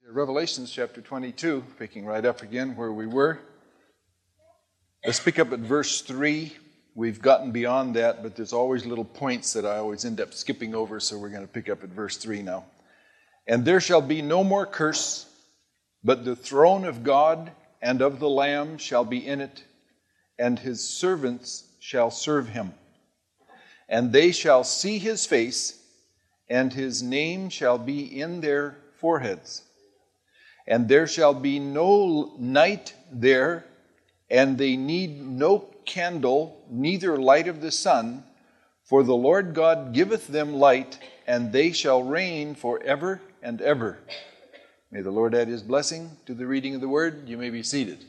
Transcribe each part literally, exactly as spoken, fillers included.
Revelation chapter twenty-two, picking right up again where we were. Let's pick up at verse three. We've gotten beyond that, but there's always little points that I always end up skipping over, so we're going to pick up at verse three now. And there shall be no more curse, but the throne of God and of the Lamb shall be in it, and his servants shall serve him. And they shall see his face, and his name shall be in their foreheads. And there shall be no night there, and they need no candle, neither light of the sun, for the Lord God giveth them light, and they shall reign forever and ever. May the Lord add his blessing to the reading of the word. You may be seated.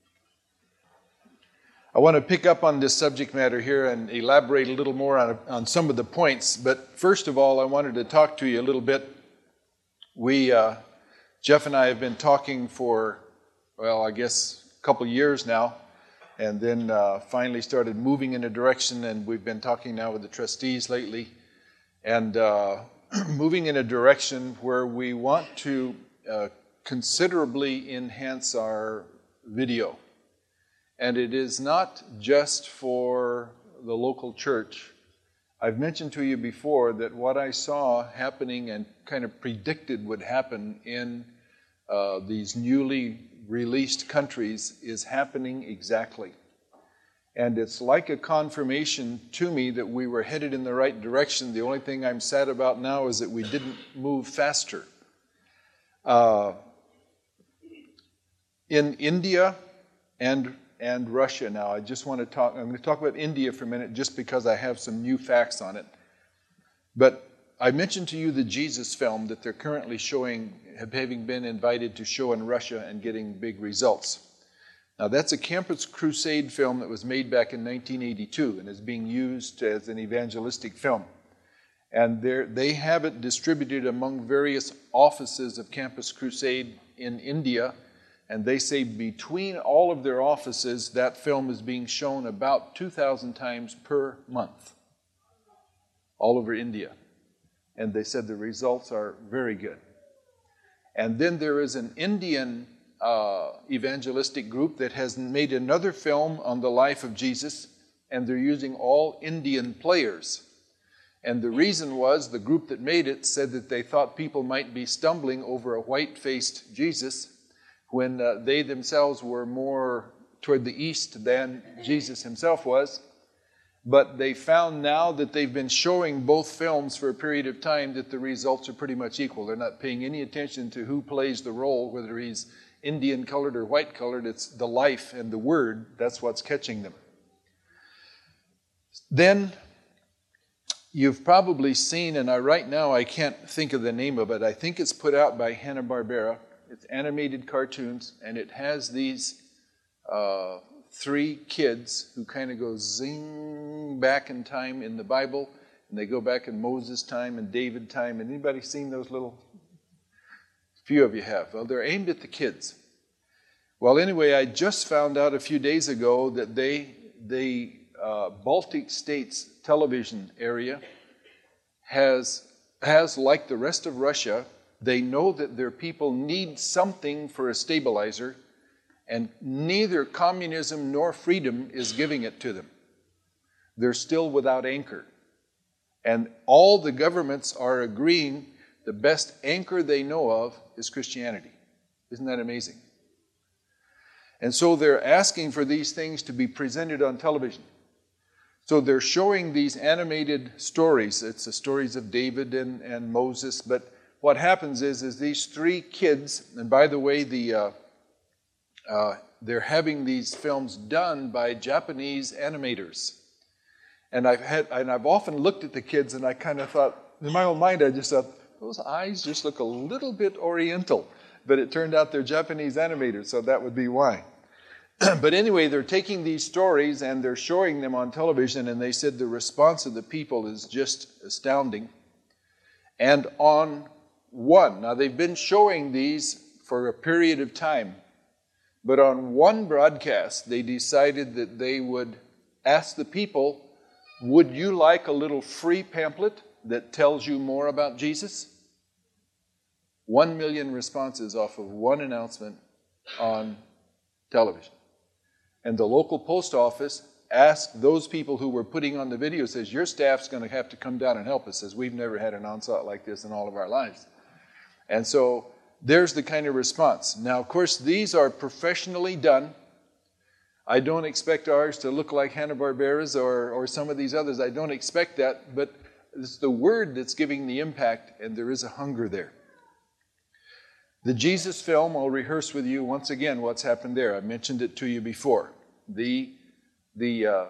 I want to pick up on this subject matter here and elaborate a little more on, on some of the points. But first of all, I wanted to talk to you a little bit. We... Uh, Jeff and I have been talking for, well, I guess a couple years now, and then uh, finally started moving in a direction, and we've been talking now with the trustees lately, and uh, moving in a direction where we want to uh, considerably enhance our video. And it is not just for the local church. I've mentioned to you before that what I saw happening and kind of predicted would happen in uh, these newly released countries is happening exactly. And it's like a confirmation to me that we were headed in the right direction. The only thing I'm sad about now is that we didn't move faster. Uh, in India and and Russia now, I just want to talk, I'm going to talk about India for a minute just because I have some new facts on it. But I mentioned to you the Jesus film that they're currently showing, having been invited to show in Russia and getting big results. Now that's a Campus Crusade film that was made back in nineteen eighty-two and is being used as an evangelistic film. And they have it distributed among various offices of Campus Crusade in India. And they say between all of their offices, that film is being shown about two thousand times per month, all over India. And they said the results are very good. And then there is an Indian uh, evangelistic group that has made another film on the life of Jesus, and they're using all Indian players. And the reason was the group that made it said that they thought people might be stumbling over a white-faced Jesus, when uh, they themselves were more toward the east than Jesus himself was. But they found now that they've been showing both films for a period of time that the results are pretty much equal. They're not paying any attention to who plays the role, whether he's Indian colored or white colored. It's the life and the word, that's what's catching them. Then you've probably seen, and I, right now I can't think of the name of it, I think it's put out by Hanna-Barbera. It's animated cartoons, and it has these uh, three kids who kind of go zing back in time in the Bible, and they go back in Moses' time and David time. And anybody seen those little? Few of you have. Well, they're aimed at the kids. Well, anyway, I just found out a few days ago that they, the uh, Baltic States television area has, has, like the rest of Russia, they know that their people need something for a stabilizer, and neither communism nor freedom is giving it to them. They're still without anchor. And all the governments are agreeing the best anchor they know of is Christianity. Isn't that amazing? And so they're asking for these things to be presented on television. So they're showing these animated stories. It's the stories of David and, and Moses, but what happens is, is these three kids, and by the way, the uh, uh, they're having these films done by Japanese animators. And I've had, and I've often looked at the kids, and I kind of thought, in my own mind, I just thought, those eyes just look a little bit Oriental. But it turned out they're Japanese animators, so that would be why. But anyway, they're taking these stories and they're showing them on television, and they said the response of the people is just astounding. And on one, now they've been showing these for a period of time, but on one broadcast, they decided that they would ask the people, would you like a little free pamphlet that tells you more about Jesus? One million responses off of one announcement on television. And the local post office asked those people who were putting on the video, says, your staff's going to have to come down and help us, says, we've never had an onslaught like this in all of our lives. And so there's the kind of response. Now, of course, these are professionally done. I don't expect ours to look like Hanna-Barbera's or, or some of these others. I don't expect that, but it's the word that's giving the impact, and there is a hunger there. The Jesus film, I'll rehearse with you once again what's happened there. I mentioned it to you before. The, the uh,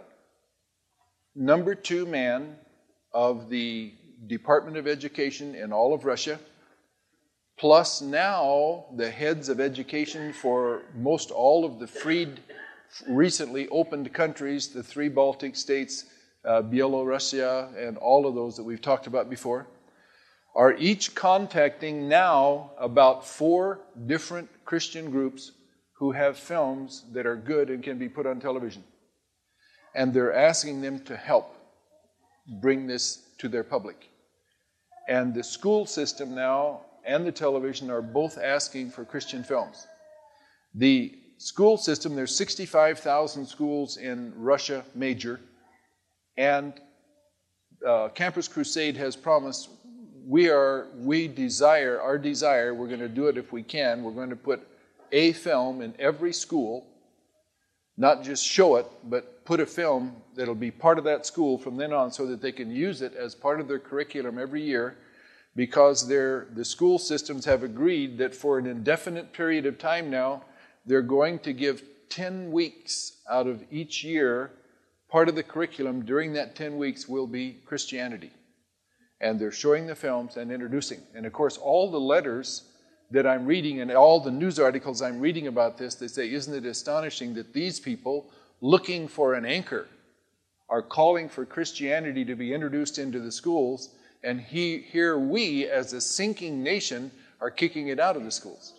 number two man of the Department of Education in all of Russia, plus now the heads of education for most all of the freed, recently opened countries, the three Baltic states, uh, Bielorussia, and all of those that we've talked about before, are each contacting now about four different Christian groups who have films that are good and can be put on television. And they're asking them to help bring this to their public. And the school system now and the television are both asking for Christian films. The school system, there's sixty-five thousand schools in Russia, major, and uh, Campus Crusade has promised, we are, we desire, our desire, we're going to do it if we can, we're going to put a film in every school, not just show it, but put a film that'll be part of that school from then on so that they can use it as part of their curriculum every year, because they're, the school systems have agreed that for an indefinite period of time now, they're going to give ten weeks out of each year, part of the curriculum during that ten weeks will be Christianity. And they're showing the films and introducing. And of course, all the letters that I'm reading and all the news articles I'm reading about this, they say, isn't it astonishing that these people, looking for an anchor, are calling for Christianity to be introduced into the schools, and he, here we, as a sinking nation, are kicking it out of the schools.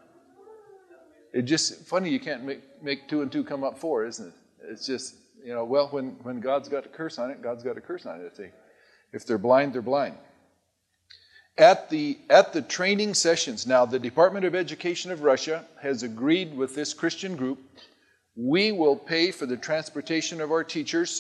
It's just funny you can't make, make two and two come up four, isn't it? It's just, you know, well, when, when God's got a curse on it, God's got a curse on it, I think. If they're blind, they're blind. At the, at the training sessions, now the Department of Education of Russia has agreed with this Christian group, we will pay for the transportation of our teachers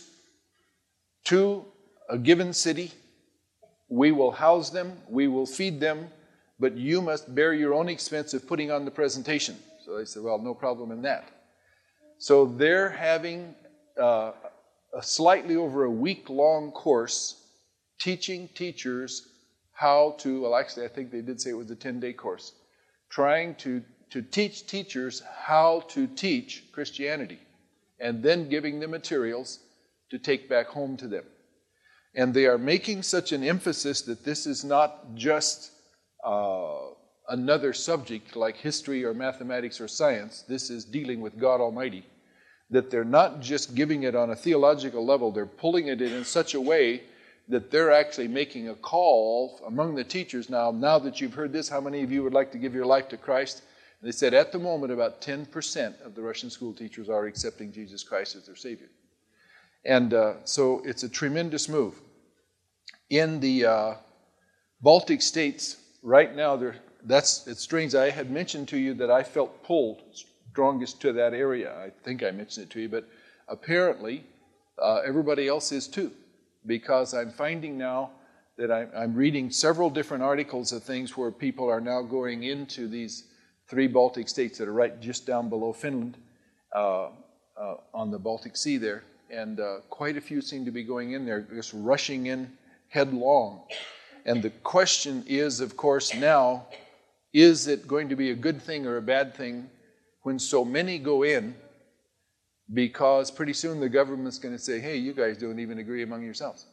to a given city. We will house them, we will feed them, but you must bear your own expense of putting on the presentation. So they said, well, no problem in that. So they're having uh, a slightly over a week-long course teaching teachers how to, well, actually, I think they did say it was a ten-day course, trying to, to teach teachers how to teach Christianity, and then giving them materials to take back home to them. And they are making such an emphasis that this is not just uh, another subject like history or mathematics or science. This is dealing with God Almighty. That they're not just giving it on a theological level, they're pulling it in in such a way that they're actually making a call among the teachers now, now that you've heard this, how many of you would like to give your life to Christ? And they said at the moment about ten percent of the Russian school teachers are accepting Jesus Christ as their Savior. And uh, so it's a tremendous move. In the uh, Baltic states, right now, that's it's strange. I had mentioned to you that I felt pulled strongest to that area. I think I mentioned it to you, but apparently uh, everybody else is too. Because I'm finding now that I'm, I'm reading several different articles of things where people are now going into these three Baltic states that are right just down below Finland uh, uh, on the Baltic Sea there. And uh, quite a few seem to be going in there, just rushing in headlong. And the question is, of course, now, is it going to be a good thing or a bad thing when so many go in? Because pretty soon the government's going to say, hey, you guys don't even agree among yourselves.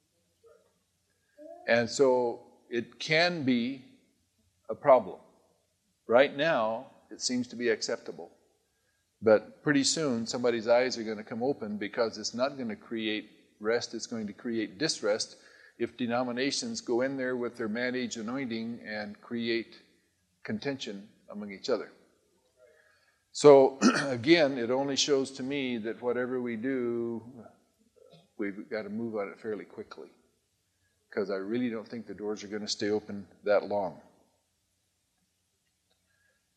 And so it can be a problem. Right now, it seems to be acceptable. But pretty soon, somebody's eyes are going to come open, because it's not going to create rest, it's going to create disrest if denominations go in there with their man-age anointing and create contention among each other. So, again, it only shows to me that whatever we do, we've got to move on it fairly quickly, because I really don't think the doors are going to stay open that long.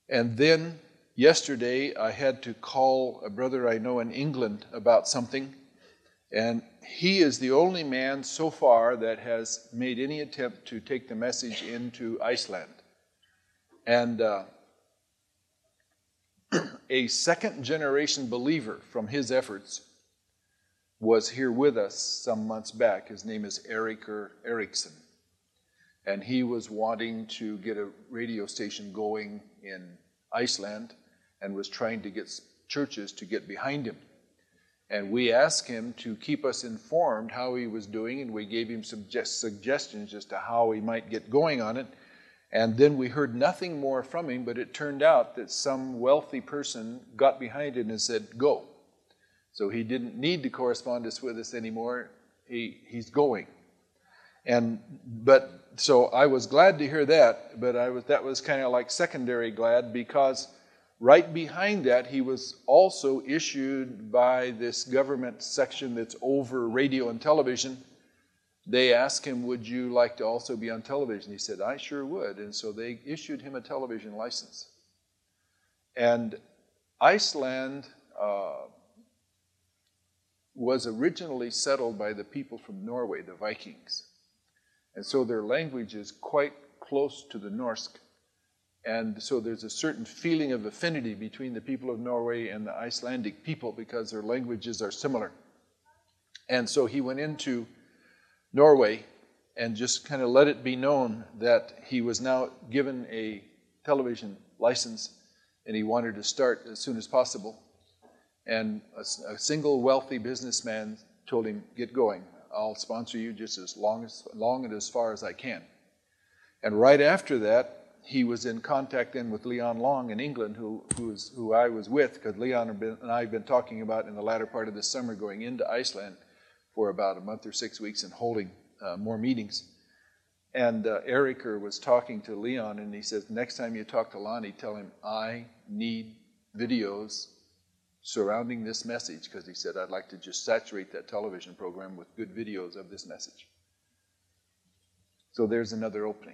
And then yesterday I had to call a brother I know in England about something, and he is the only man so far that has made any attempt to take the message into Iceland. And uh, a second generation believer from his efforts was here with us some months back. His name is Eriker Eriksson. And he was wanting to get a radio station going in Iceland and was trying to get churches to get behind him. And we asked him to keep us informed how he was doing, and we gave him some suggestions as to how he might get going on it. And then we heard nothing more from him, but it turned out that some wealthy person got behind it and said, go. So he didn't need to correspond with us anymore. He, he's going. And but so I was glad to hear that, but I was that was kind of like secondary glad, because right behind that he was also issued by this government section that's over radio and television. They asked him, would you like to also be on television? He said, I sure would. And so they issued him a television license. And Iceland uh, was originally settled by the people from Norway, the Vikings. And so their language is quite close to the Norse. And so there's a certain feeling of affinity between the people of Norway and the Icelandic people because their languages are similar. And so he went into Norway and just kind of let it be known that he was now given a television license and he wanted to start as soon as possible. And a, a single wealthy businessman told him, get going. I'll sponsor you just as long as long and as far as I can. And right after that, he was in contact then with Leon Long in England, who who, is, who I was with, because Leon and I have been talking about in the latter part of this summer going into Iceland for about a month or six weeks and holding uh, more meetings. And uh, Eriker was talking to Leon, and he says, next time you talk to Lonnie, tell him I need videos surrounding this message, because he said, I'd like to just saturate that television program with good videos of this message. So there's another opening.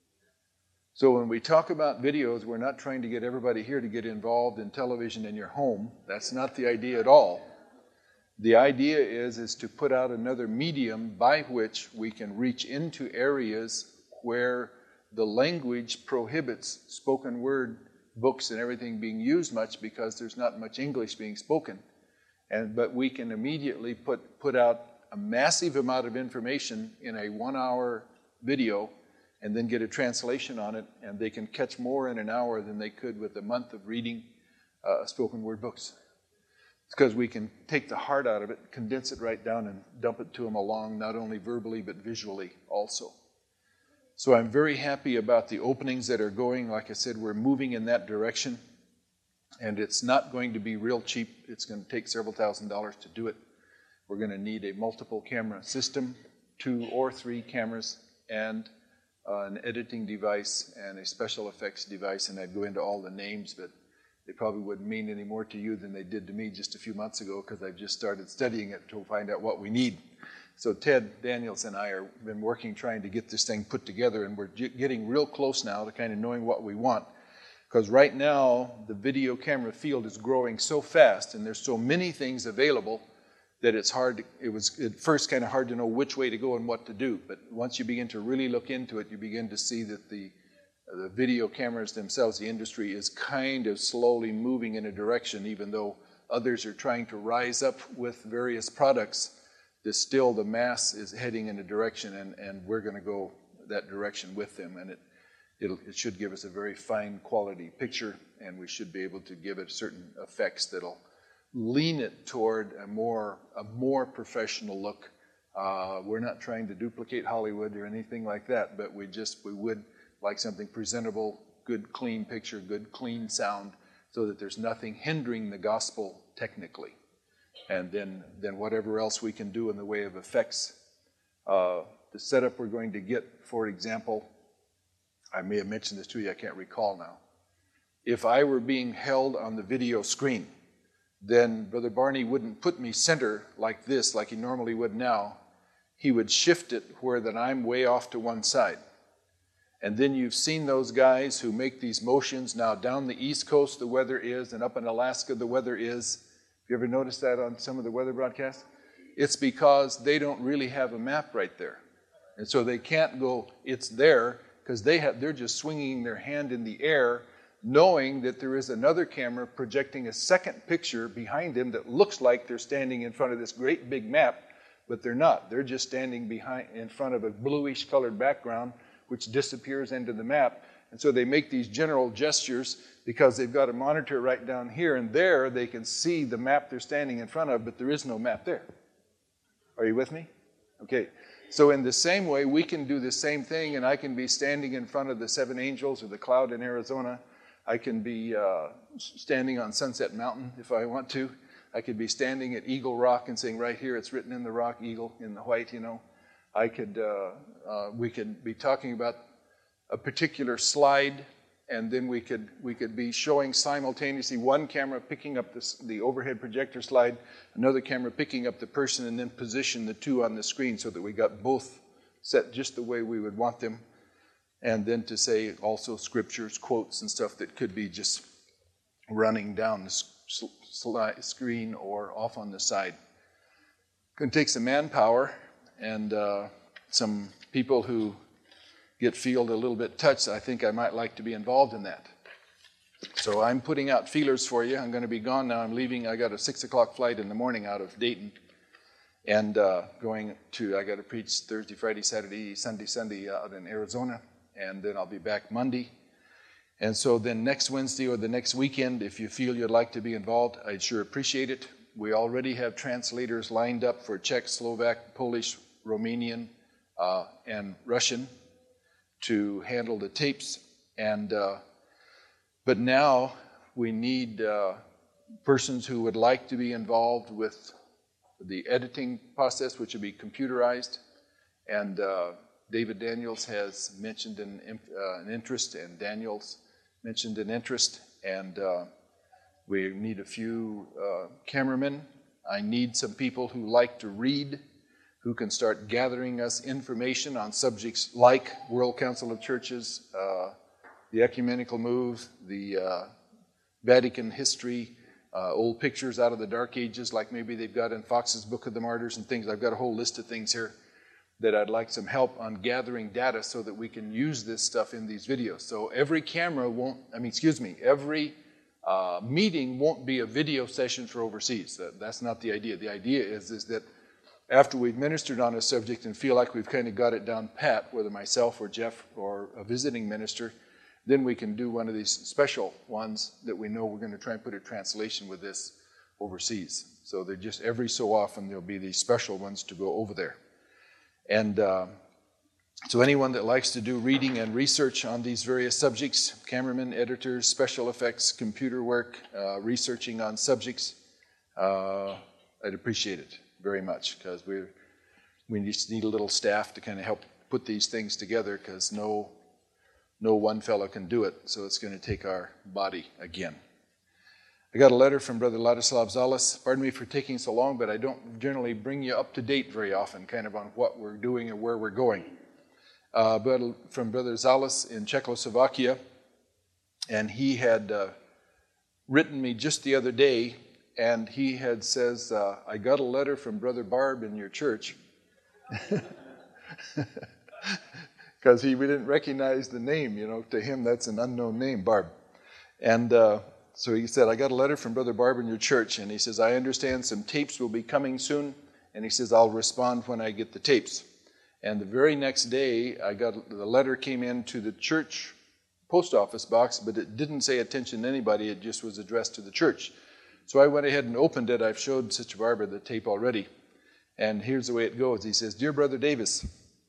So when we talk about videos, we're not trying to get everybody here to get involved in television in your home. That's not the idea at all. The idea is, is to put out another medium by which we can reach into areas where the language prohibits spoken word books and everything being used much, because there's not much English being spoken. And but we can immediately put put out a massive amount of information in a one-hour video and then get a translation on it, and they can catch more in an hour than they could with a month of reading uh, spoken word books. It's because we can take the heart out of it, condense it right down, and dump it to them along, not only verbally but visually also. So I'm very happy about the openings that are going. Like I said, we're moving in that direction. And it's not going to be real cheap. It's going to take several thousand dollars to do it. We're going to need a multiple camera system, two or three cameras, and uh, an editing device and a special effects device. And I'd go into all the names, but they probably wouldn't mean any more to you than they did to me just a few months ago, because I've just started studying it to find out what we need. So Ted Daniels and I have been working trying to get this thing put together, and we're getting real close now to kind of knowing what we want. Because right now, the video camera field is growing so fast, and there's so many things available that it's hard to, it was at first kind of hard to know which way to go and what to do. But once you begin to really look into it, you begin to see that the, the video cameras themselves, the industry, is kind of slowly moving in a direction, even though others are trying to rise up with various products. There's still the mass is heading in a direction, and, and we're going to go that direction with them. And it, it'll, it should give us a very fine quality picture, and we should be able to give it certain effects that'll lean it toward a more, a more professional look. Uh, we're not trying to duplicate Hollywood or anything like that, but we just, we would like something presentable, good clean picture, good clean sound, so that there's nothing hindering the gospel technically. And then, then whatever else we can do in the way of effects. Uh, the setup we're going to get, for example, I may have mentioned this to you, I can't recall now. If I were being held on the video screen, then Brother Barney wouldn't put me center like this, like he normally would now. He would shift it where that I'm way off to one side. And then you've seen those guys who make these motions. Now down the East Coast the weather is, and up in Alaska the weather is. Have you ever noticed that on some of the weather broadcasts? It's because they don't really have a map right there. And so they can't go, it's there, because they have, they're just swinging their hand in the air, knowing that there is another camera projecting a second picture behind them that looks like they're standing in front of this great big map, but they're not. They're just standing behind, in front of a bluish colored background, which disappears into the map. And so they make these general gestures because they've got a monitor right down here, and there they can see the map they're standing in front of, but there is no map there. Are you with me? Okay. So in the same way, we can do the same thing, and I can be standing in front of the Seven Angels or the cloud in Arizona. I can be uh, standing on Sunset Mountain if I want to. I could be standing at Eagle Rock and saying, right here, it's written in the rock, Eagle, in the white, you know. I could, uh, uh, we could be talking about a particular slide, and then we could we could be showing simultaneously one camera picking up this, the overhead projector slide, another camera picking up the person, and then position the two on the screen so that we got both set just the way we would want them. And then to say also scriptures, quotes, and stuff that could be just running down the sl- screen or off on the side. Going to take some manpower and uh, some people who get feel a little bit touched. I think I might like to be involved in that. So I'm putting out feelers for you. I'm going to be gone now. I'm leaving. I got a six o'clock flight in the morning out of Dayton, and uh, going to. I got to preach Thursday, Friday, Saturday, Sunday, Sunday out in Arizona, and then I'll be back Monday. And so then next Wednesday or the next weekend, if you feel you'd like to be involved, I'd sure appreciate it. We already have translators lined up for Czech, Slovak, Polish, Romanian, uh, and Russian to handle the tapes. And uh, but now we need uh, persons who would like to be involved with the editing process, which will be computerized. And uh, David Daniels has mentioned an, uh, an interest, and Daniels mentioned an interest, and uh, we need a few uh, cameramen. I need some people who like to read, who can start gathering us information on subjects like World Council of Churches, uh, the Ecumenical Move, the uh, Vatican history, uh, old pictures out of the Dark Ages, like maybe they've got in Fox's Book of the Martyrs and things. I've got a whole list of things here that I'd like some help on gathering data so that we can use this stuff in these videos. So every camera won't, I mean, excuse me, every uh, meeting won't be a video session for overseas. That, that's not the idea. The idea is, is that after we've ministered on a subject and feel like we've kind of got it down pat, whether myself or Jeff or a visiting minister, then we can do one of these special ones that we know we're going to try and put a translation with this overseas. So they're just every so often there'll be these special ones to go over there. And uh, so anyone that likes to do reading and research on these various subjects, cameramen, editors, special effects, computer work, uh, researching on subjects, uh, I'd appreciate it very much, because we we just need a little staff to kind of help put these things together, because no, no one fellow can do it, so it's going to take our body again. I got a letter from Brother Ladislav Zalas. Pardon me for taking so long, but I don't generally bring you up to date very often, kind of on what we're doing and where we're going. Uh, but from Brother Zalas in Czechoslovakia, and he had uh, written me just the other day, and he had says, uh, I got a letter from Brother Barb in your church, because he we didn't recognize the name, you know. To him, that's an unknown name, Barb, and. Uh, So he said, I got a letter from Brother Barb in your church, and he says, I understand some tapes will be coming soon, and he says, I'll respond when I get the tapes. And the very next day, I got the letter came in to the church post office box, but it didn't say attention to anybody, it just was addressed to the church. So I went ahead and opened it. I've showed Sister Barbara the tape already, and here's the way it goes. He says, Dear Brother Davis,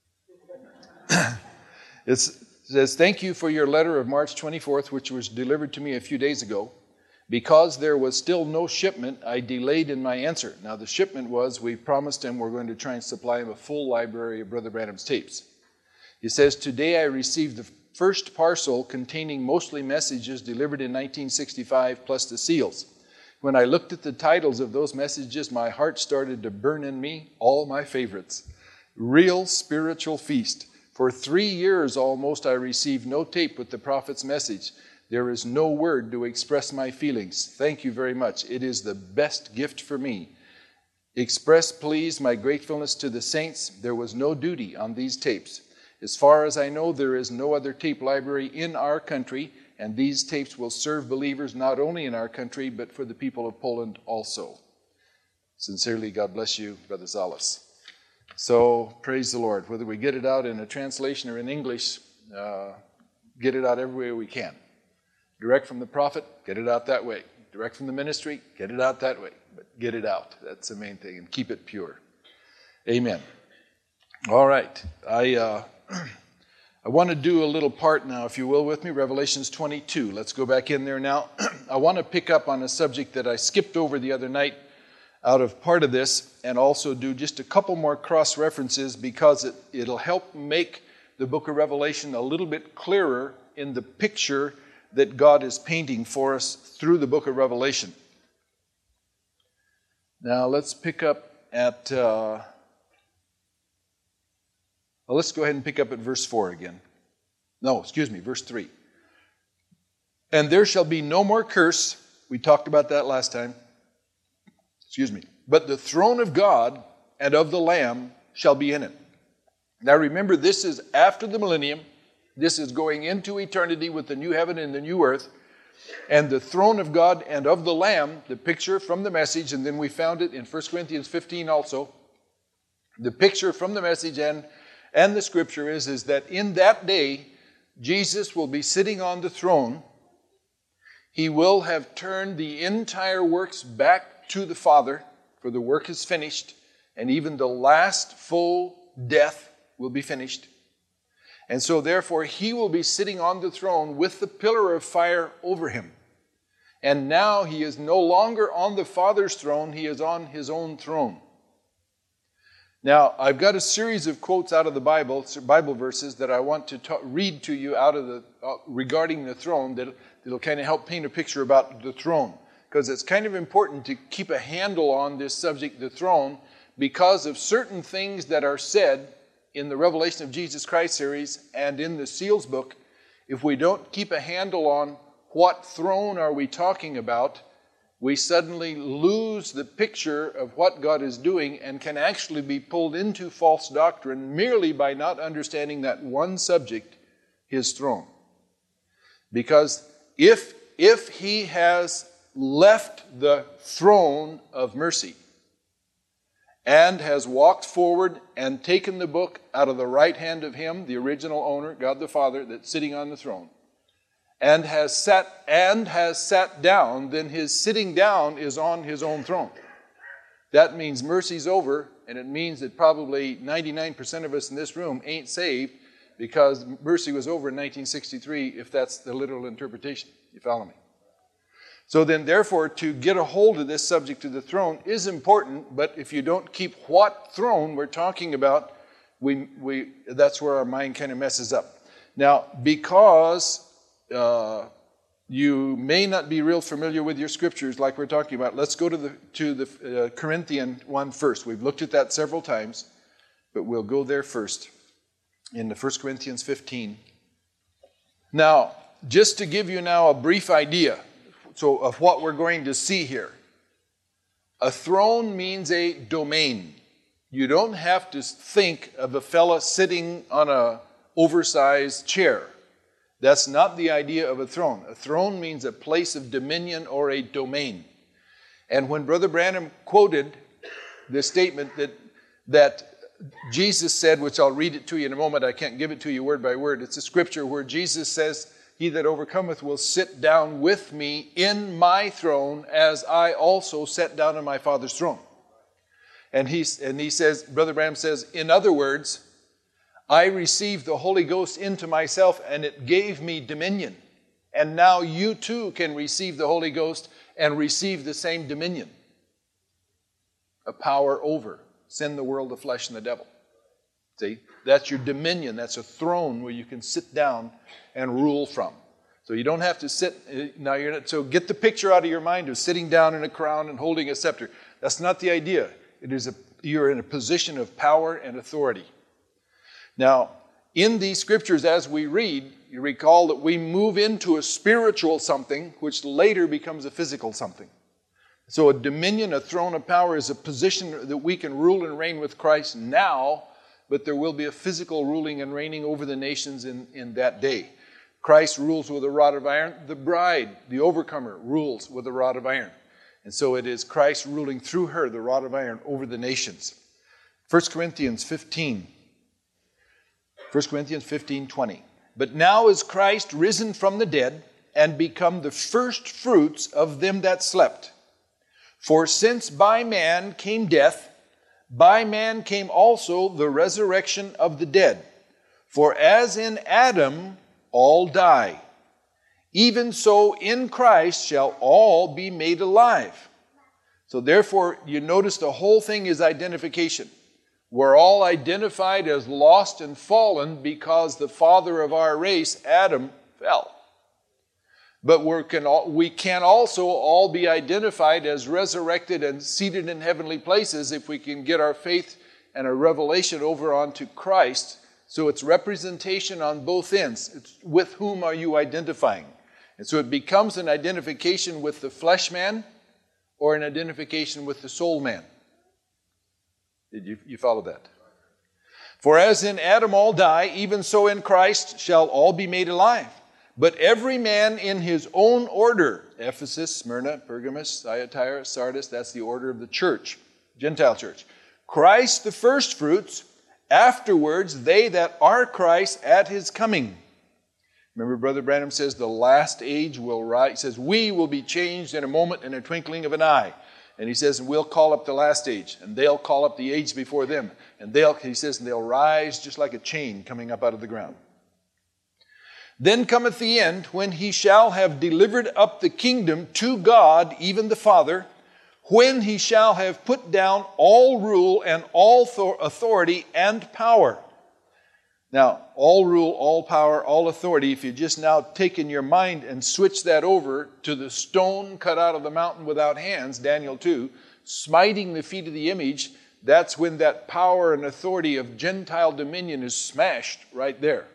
it's... It says, thank you for your letter of March twenty-fourth, which was delivered to me a few days ago. Because there was still no shipment, I delayed in my answer. Now, the shipment was, we promised him we're going to try and supply him a full library of Brother Branham's tapes. He says, today I received the first parcel containing mostly messages delivered in nineteen sixty-five, plus the seals. When I looked at the titles of those messages, my heart started to burn in me, all my favorites. Real Spiritual Feast, For three years almost I received no tape with the prophet's message. There is no word to express my feelings. Thank you very much. It is the best gift for me. Express, please, my gratefulness to the saints. There was no duty on these tapes. As far as I know, there is no other tape library in our country, and these tapes will serve believers not only in our country, but for the people of Poland also. Sincerely, God bless you, Brother Zalas. So, praise the Lord. Whether we get it out in a translation or in English, uh, get it out every way we can. Direct from the prophet, get it out that way. Direct from the ministry, get it out that way. But get it out. That's the main thing. And keep it pure. Amen. All right. I uh, I want to do a little part now, if you will, with me. Revelations twenty-two. Let's go back in there now. I want to pick up on a subject that I skipped over the other night out of part of this, and also do just a couple more cross-references because it, it'll help make the book of Revelation a little bit clearer in the picture that God is painting for us through the book of Revelation. Now let's pick up at, uh, well, let's go ahead and pick up at verse four again. No, excuse me, verse three. And there shall be no more curse. We talked about that last time. Excuse me. But the throne of God and of the Lamb shall be in it. Now remember, this is after the millennium. This is going into eternity with the new heaven and the new earth. And the throne of God and of the Lamb, the picture from the message, and then we found it in First Corinthians fifteen also. The picture from the message and, and the scripture is, is that in that day, Jesus will be sitting on the throne. He will have turned the entire works back to the Father, for the work is finished, and even the last full death will be finished. And so therefore he will be sitting on the throne with the pillar of fire over him. And now he is no longer on the Father's throne, he is on his own throne. Now, I've got a series of quotes out of the Bible, Bible verses that I want to ta- read to you out of the uh, regarding the throne that will kind of help paint a picture about the throne. Because it's kind of important to keep a handle on this subject, the throne, because of certain things that are said in the Revelation of Jesus Christ series and in the Seals book. If we don't keep a handle on what throne are we talking about, we suddenly lose the picture of what God is doing and can actually be pulled into false doctrine merely by not understanding that one subject, his throne. Because if, if he has left the throne of mercy and has walked forward and taken the book out of the right hand of him, the original owner, God the Father, that's sitting on the throne, and has sat and has sat down, then his sitting down is on his own throne. That means mercy's over, and it means that probably ninety-nine percent of us in this room ain't saved because mercy was over in nineteen sixty-three, if that's the literal interpretation. You follow me? So then, therefore, to get a hold of this subject of the throne is important, but if you don't keep what throne we're talking about, we we that's where our mind kind of messes up. Now, because uh, you may not be real familiar with your scriptures like we're talking about, let's go to the to the uh, Corinthian one first. We've looked at that several times, but we'll go there first in the First Corinthians fifteen. Now, just to give you now a brief idea, so of what we're going to see here. A throne means a domain. You don't have to think of a fella sitting on an oversized chair. That's not the idea of a throne. A throne means a place of dominion or a domain. And when Brother Branham quoted the statement that, that Jesus said, which I'll read it to you in a moment, I can't give it to you word by word. It's a scripture where Jesus says, "He that overcometh will sit down with me in my throne, as I also sat down in my Father's throne." And he, and he says, Brother Branham says, in other words, I received the Holy Ghost into myself and it gave me dominion. And now you too can receive the Holy Ghost and receive the same dominion. A power over sin, the world, the flesh, and the devil. See, that's your dominion. That's a throne where you can sit down and rule from. So you don't have to sit, now you're not, so get the picture out of your mind of sitting down in a crown and holding a scepter. That's not the idea. It is a, you're in a position of power and authority. Now, in these scriptures as we read, you recall that we move into a spiritual something which later becomes a physical something. So a dominion, a throne of power is a position that we can rule and reign with Christ now, but there will be a physical ruling and reigning over the nations in, in that day. Christ rules with a rod of iron. The bride, the overcomer, rules with a rod of iron. And so it is Christ ruling through her, the rod of iron, over the nations. First Corinthians fifteen. First Corinthians fifteen twenty. But now is Christ risen from the dead and become the first fruits of them that slept. For since by man came death, by man came also the resurrection of the dead. For as in Adam all die, even so in Christ shall all be made alive. So therefore, you notice the whole thing is identification. We're all identified as lost and fallen because the father of our race, Adam, fell. But we can, we can also all be identified as resurrected and seated in heavenly places if we can get our faith and our revelation over onto Christ. So it's representation on both ends. It's with whom are you identifying? And so it becomes an identification with the flesh man or an identification with the soul man. Did you, you follow that? For as in Adam all die, even so in Christ shall all be made alive. But every man in his own order, Ephesus, Smyrna, Pergamos, Thyatira, Sardis, that's the order of the church, Gentile church. Christ the firstfruits, afterwards they that are Christ at his coming. Remember, Brother Branham says the last age will rise. He says, we will be changed in a moment, in a twinkling of an eye. And he says, we'll call up the last age, and they'll call up the age before them. And they'll, he says, and they'll rise just like a chain coming up out of the ground. Then cometh the end, when he shall have delivered up the kingdom to God, even the Father, when he shall have put down all rule and all authority and power. Now, all rule, all power, all authority, if you just now take in your mind and switch that over to the stone cut out of the mountain without hands, Daniel two, smiting the feet of the image, that's when that power and authority of Gentile dominion is smashed right there.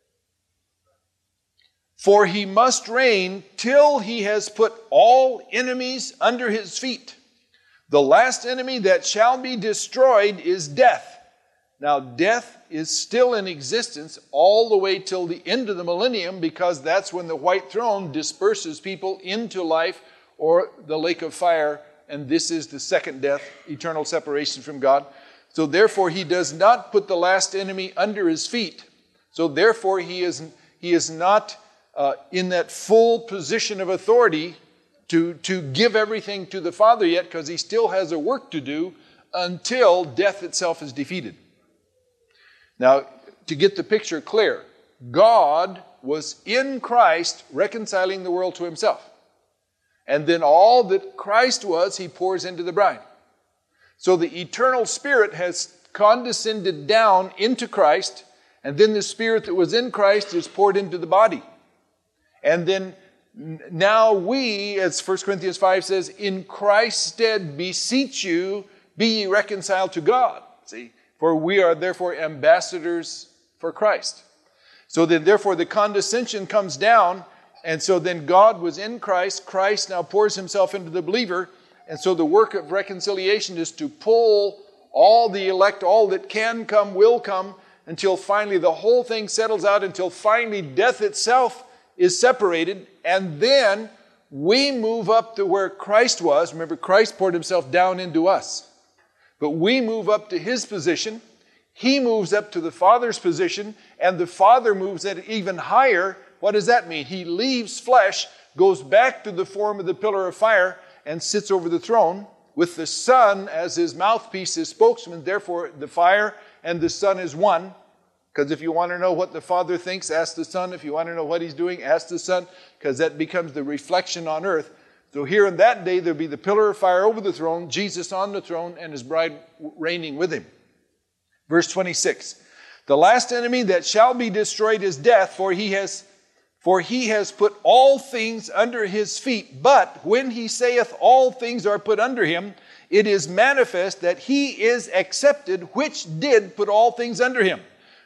For he must reign till he has put all enemies under his feet. The last enemy that shall be destroyed is death. Now, death is still in existence all the way till the end of the millennium, because that's when the white throne disperses people into life or the lake of fire, and this is the second death, eternal separation from God. So therefore, he does not put the last enemy under his feet. So therefore, he is, he is not Uh, in that full position of authority to, to give everything to the Father yet, because he still has a work to do until death itself is defeated. Now, to get the picture clear, God was in Christ reconciling the world to himself. And then all that Christ was, he pours into the bride. So the eternal Spirit has condescended down into Christ, and then the Spirit that was in Christ is poured into the body. And then now we, as First Corinthians five says, in Christ's stead beseech you, be ye reconciled to God. See? For we are therefore ambassadors for Christ. So then therefore the condescension comes down, and so then God was in Christ. Christ now pours himself into the believer. And so the work of reconciliation is to pull all the elect, all that can come, will come, until finally the whole thing settles out, until finally death itself is separated, and then we move up to where Christ was. Remember, Christ poured himself down into us. But we move up to his position. He moves up to the Father's position, and the Father moves at even higher. What does that mean? He leaves flesh, goes back to the form of the pillar of fire, and sits over the throne with the Son as his mouthpiece, his spokesman. Therefore, the fire and the Son is one. Because if you want to know what the Father thinks, ask the Son. If you want to know what he's doing, ask the Son, because that becomes the reflection on earth. So here in that day, there'll be the pillar of fire over the throne, Jesus on the throne, and his bride reigning with him. Verse twenty-six, the last enemy that shall be destroyed is death, for he has, for he has put all things under his feet. But when he saith all things are put under him, it is manifest that he is accepted which did put all things under him.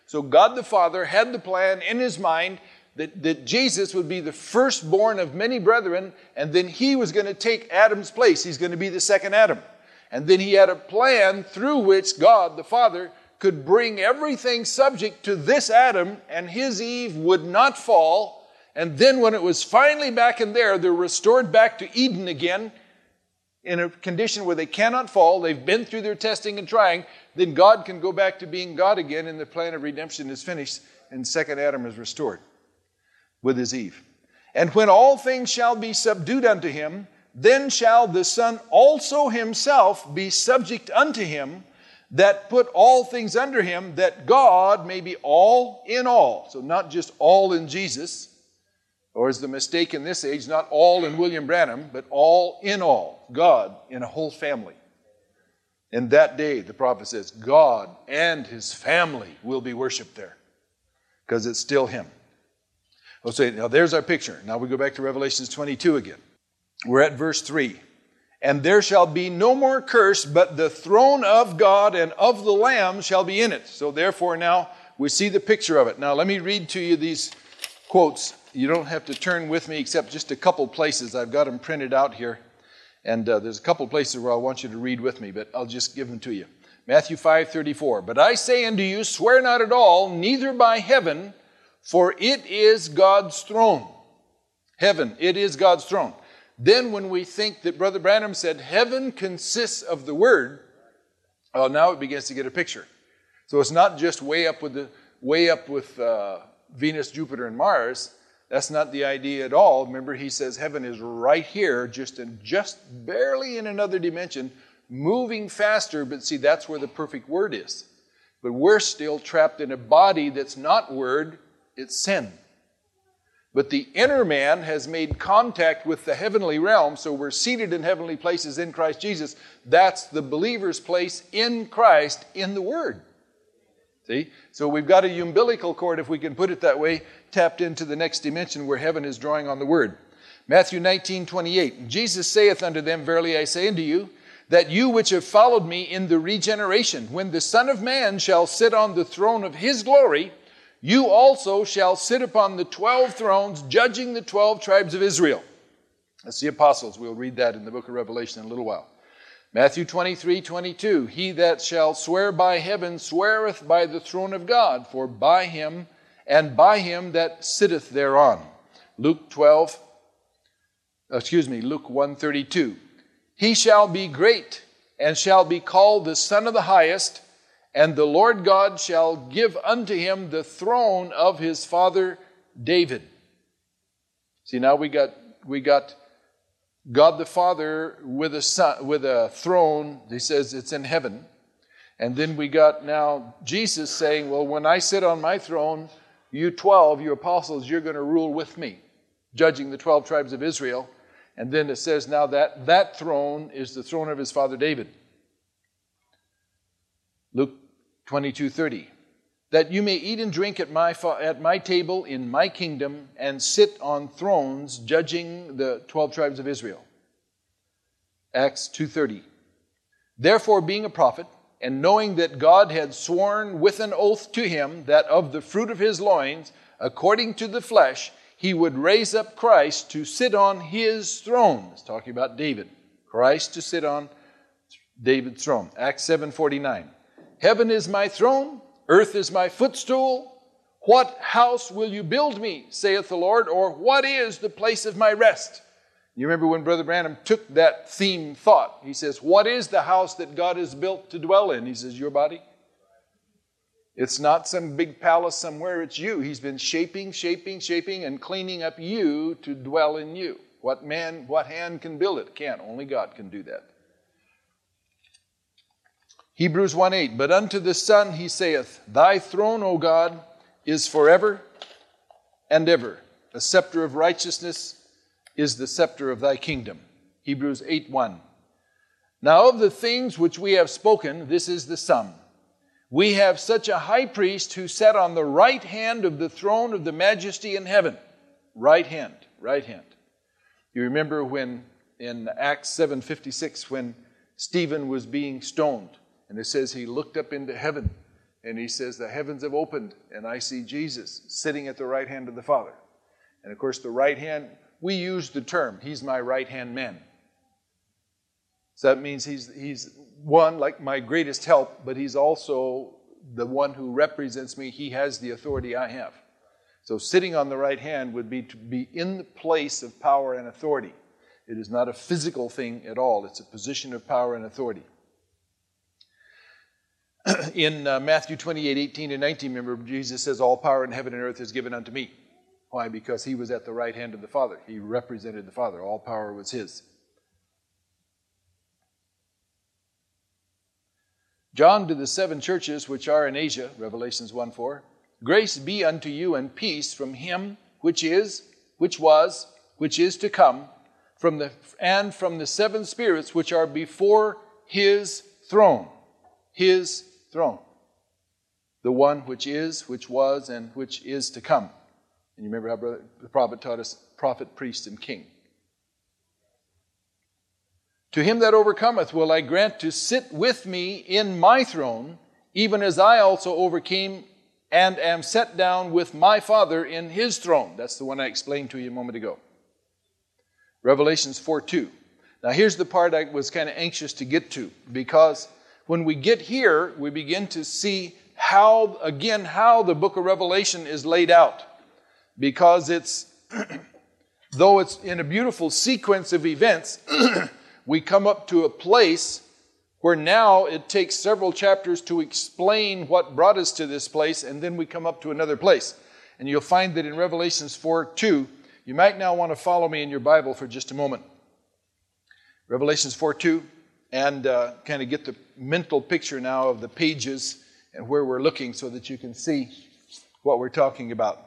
So God the Father had the plan in his mind that, that Jesus would be the firstborn of many brethren, and then he was going to take Adam's place. He's going to be the second Adam. And then he had a plan through which God the Father could bring everything subject to this Adam, and his Eve would not fall. And then when it was finally back in there, they're restored back to Eden again in a condition where they cannot fall. They've been through their testing and trying. Then God can go back to being God again, and the plan of redemption is finished, and second Adam is restored with his Eve. And when all things shall be subdued unto him, then shall the Son also himself be subject unto him, that put all things under him, that God may be all in all. So not just all in Jesus, or is the mistake in this age, not all in William Branham, but all in all. God in a whole family. In that day, the prophet says, God and his family will be worshiped there, because it's still him. We'll say, now there's our picture. Now we go back to Revelation twenty-two again. We're at verse three. And there shall be no more curse, but the throne of God and of the Lamb shall be in it. So therefore now we see the picture of it. Now let me read to you these quotes. You don't have to turn with me except just a couple places. I've got them printed out here. And uh, there's a couple places where I want you to read with me, but I'll just give them to you. Matthew five thirty-four. But I say unto you, swear not at all, neither by heaven, for it is God's throne. Heaven, it is God's throne. Then when we think that Brother Branham said heaven consists of the Word, well, now it begins to get a picture. So it's not just way up with the way up with uh, Venus, Jupiter, and Mars. That's not the idea at all. Remember, he says heaven is right here, just in, just barely in another dimension, moving faster. But see, that's where the perfect Word is. But we're still trapped in a body that's not Word, it's sin. But the inner man has made contact with the heavenly realm, so we're seated in heavenly places in Christ Jesus. That's the believer's place in Christ, in the Word. See? So we've got a umbilical cord, if we can put it that way, tapped into the next dimension where heaven is drawing on the Word. Matthew nineteen twenty-eight. Jesus saith unto them, verily I say unto you, that you which have followed me in the regeneration, when the Son of Man shall sit on the throne of his glory, you also shall sit upon the twelve thrones, judging the twelve tribes of Israel. That's the apostles. We'll read that in the book of Revelation in a little while. Matthew twenty-three twenty-two. He that shall swear by heaven sweareth by the throne of God, for by him and by him that sitteth thereon. Luke twelve, excuse me, Luke one thirty-two. He shall be great and shall be called the Son of the Highest, and the Lord God shall give unto him the throne of his father David. See, now we got we got God the Father with a son, with a throne. He says it's in heaven. And then we got now Jesus saying, well, when I sit on my throne, you twelve, you apostles, you're going to rule with me, judging the twelve tribes of Israel. And then it says now that that throne is the throne of his father David. Luke twenty-two thirty. That you may eat and drink at my at my table in my kingdom, and sit on thrones judging the twelve tribes of Israel. Acts two thirty. Therefore, being a prophet, and knowing that God had sworn with an oath to him that of the fruit of his loins, according to the flesh, he would raise up Christ to sit on his throne. It's talking about David. Christ to sit on David's throne. Acts seven forty-nine. Heaven is my throne, earth is my footstool. What house will you build me, saith the Lord, or what is the place of my rest? You remember when Brother Branham took that theme thought. He says, what is the house that God has built to dwell in? He says, your body. It's not some big palace somewhere, it's you. He's been shaping, shaping, shaping, and cleaning up you to dwell in you. What man, what hand can build it? Can't. Only God can do that. Hebrews one eight, but unto the Son he saith, thy throne, O God, is forever and ever. A scepter of righteousness is the scepter of thy kingdom. Hebrews eight one. Now of the things which we have spoken, this is the sum. We have such a high priest who sat on the right hand of the throne of the majesty in heaven. Right hand, right hand. You remember when in Acts seven fifty-six when Stephen was being stoned. And it says he looked up into heaven And he says, the heavens have opened, and I see Jesus sitting at the right hand of the Father. And of course, the right hand, we use the term, he's my right-hand man. So that means he's, he's one, like my greatest help, but he's also the one who represents me. He has the authority I have. So sitting on the right hand would be to be in the place of power and authority. It is not a physical thing at all. It's a position of power and authority. In uh, Matthew twenty-eight, eighteen and nineteen, remember, Jesus says, all power in heaven and earth is given unto me. Why? Because he was at the right hand of the Father. He represented the Father. All power was his. John to the seven churches which are in Asia, Revelations one four, grace be unto you and peace from him which is, which was, which is to come, from the and from the seven spirits which are before his throne. His throne. The one which is, which was, and which is to come. And you remember how brother, the prophet taught us, prophet, priest, and king. To him that overcometh will I grant to sit with me in my throne, even as I also overcame and am set down with my Father in his throne. That's the one I explained to you a moment ago. Revelations four two. Now here's the part I was kind of anxious to get to, because when we get here, we begin to see how, again, how the book of Revelation is laid out. Because it's, though it's in a beautiful sequence of events, we come up to a place where now it takes several chapters to explain what brought us to this place, and then we come up to another place. And you'll find that in Revelations four two, you might now want to follow me in your Bible for just a moment. Revelations four two, and uh, kind of get the mental picture now of the pages and where we're looking so that you can see what we're talking about.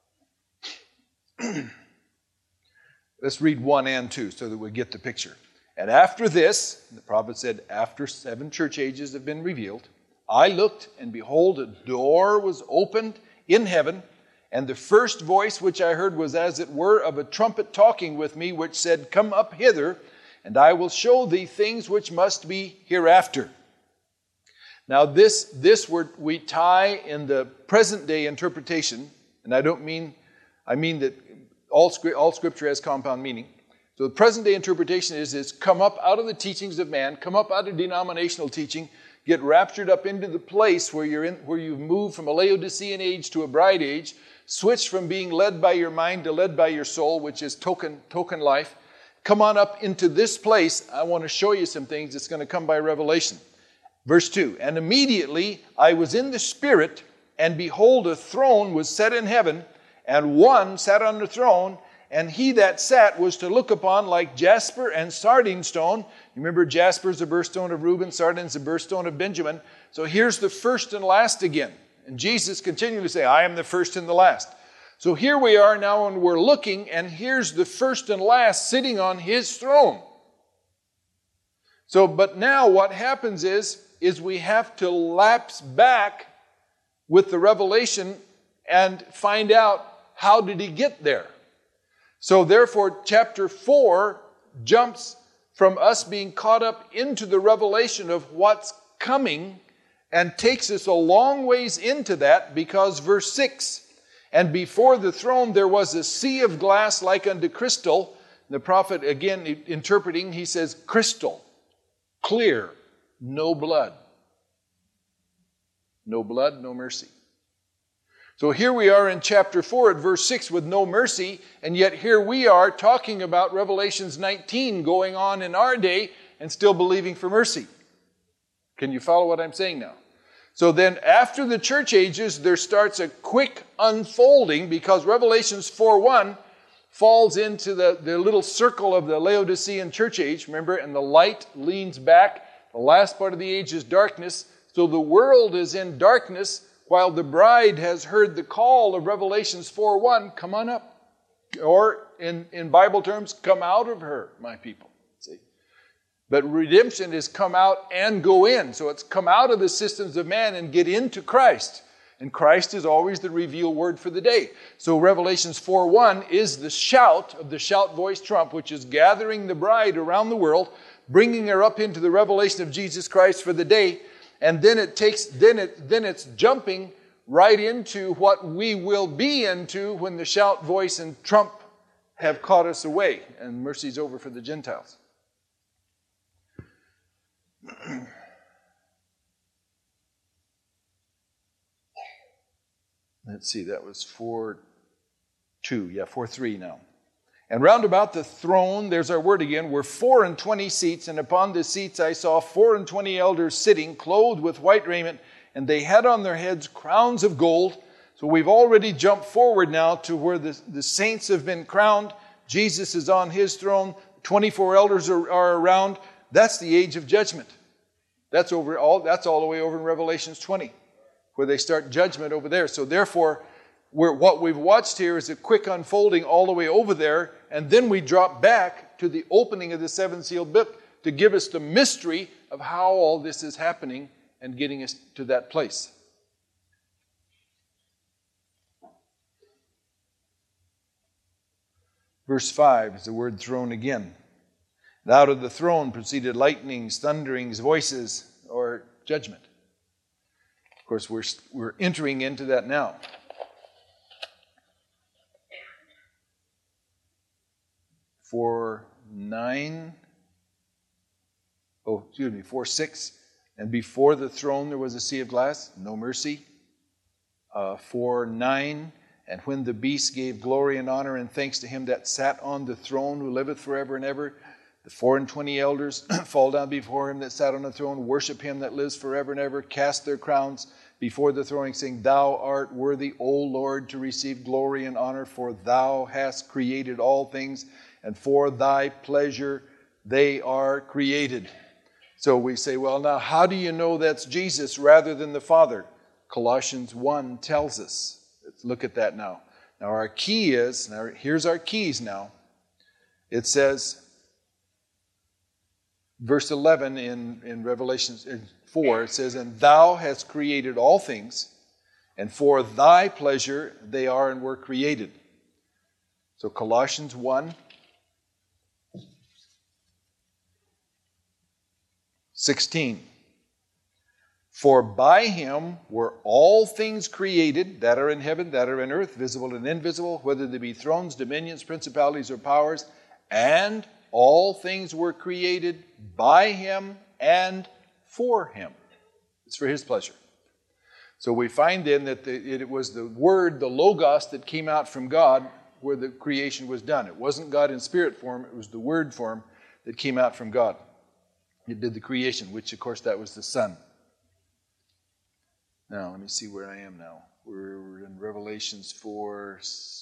Let's read one and two so that we get the picture. And after this, the prophet said, after seven church ages have been revealed, I looked, and behold, a door was opened in heaven, and the first voice which I heard was as it were of a trumpet talking with me, which said, come up hither, and I will show thee things which must be hereafter. Now this, this word we tie in the present day interpretation, and I don't mean, I mean that all, all Scripture has compound meaning. So the present day interpretation is, is come up out of the teachings of man, come up out of denominational teaching, get raptured up into the place where you're in, where you've moved from a Laodicean age to a bride age, switch from being led by your mind to led by your soul, which is token, token life. Come on up into this place. I want to show you some things. It's going to come by revelation. Verse two, and immediately I was in the Spirit, and behold, a throne was set in heaven, and one sat on the throne, and he that sat was to look upon like jasper and sardine stone. You remember jasper's the birthstone of Reuben, sardine's the birthstone of Benjamin. So here's the first and last again. And Jesus continued to say, I am the first and the last. So here we are now, and we're looking, and here's the first and last sitting on his throne. So, but now what happens is, is we have to lapse back with the revelation and find out, how did he get there? So therefore, chapter four jumps from us being caught up into the revelation of what's coming and takes us a long ways into that, because verse six, and before the throne there was a sea of glass like unto crystal. The prophet, again interpreting, he says crystal, clear, no blood. No blood, no mercy. So here we are in chapter four at verse six with no mercy, and yet here we are talking about Revelations nineteen going on in our day and still believing for mercy. Can you follow what I'm saying now? So then after the church ages, there starts a quick unfolding, because Revelations four one falls into the, the little circle of the Laodicean church age, remember, and the light leans back. The last part of the age is darkness. So the world is in darkness, while the bride has heard the call of Revelations four one, come on up. Or in, in Bible terms, come out of her, my people. See? But redemption is come out and go in. So it's come out of the systems of man and get into Christ. And Christ is always the revealed word for the day. So Revelations four one is the shout of the shout voice trump, which is gathering the bride around the world, bringing her up into the revelation of Jesus Christ for the day. And then it takes, then it, then it's jumping right into what we will be into when the shout, voice, and trump have caught us away, and mercy's over for the Gentiles. Let's see, that was four two. Yeah, four three now. And round about the throne, there's our word again, were four and twenty seats, and upon the seats I saw four and twenty elders sitting, clothed with white raiment, and they had on their heads crowns of gold. So we've already jumped forward now to where the, the saints have been crowned. Jesus is on his throne. twenty-four elders are, are around. That's the age of judgment. That's over all. That's all the way over in Revelation twenty, where they start judgment over there. So therefore, we're, what we've watched here is a quick unfolding all the way over there, and then we drop back to the opening of the seven sealed book to give us the mystery of how all this is happening and getting us to that place. Verse five is the word throne again. And out of the throne proceeded lightnings, thunderings, voices, or judgment. Of course, we're, we're entering into that now. Four, nine, oh, excuse me, four, six, and before the throne there was a sea of glass, no mercy. Uh, four, nine, and when the beast gave glory and honor and thanks to him that sat on the throne who liveth forever and ever, the four and twenty elders fall down before him that sat on the throne, worship him that lives forever and ever, cast their crowns before the throne, saying, Thou art worthy, O Lord, to receive glory and honor, for thou hast created all things, and for thy pleasure they are created. So we say, well, now how do you know that's Jesus rather than the Father? Colossians one tells us. Let's look at that now. Now our key is, now here's our keys now. It says, verse eleven in, in Revelation four, it says, And thou hast created all things, and for thy pleasure they are and were created. So Colossians one, sixteen. For by him were all things created that are in heaven, that are in earth, visible and invisible, whether they be thrones, dominions, principalities, or powers, and all things were created by him and for him. It's for his pleasure. So we find then that the, it was the word, the Logos, that came out from God where the creation was done. It wasn't God in spirit form, it was the word form that came out from God. It did the creation, which of course that was the Son. Now, let me see where I am now. We're in Revelations four,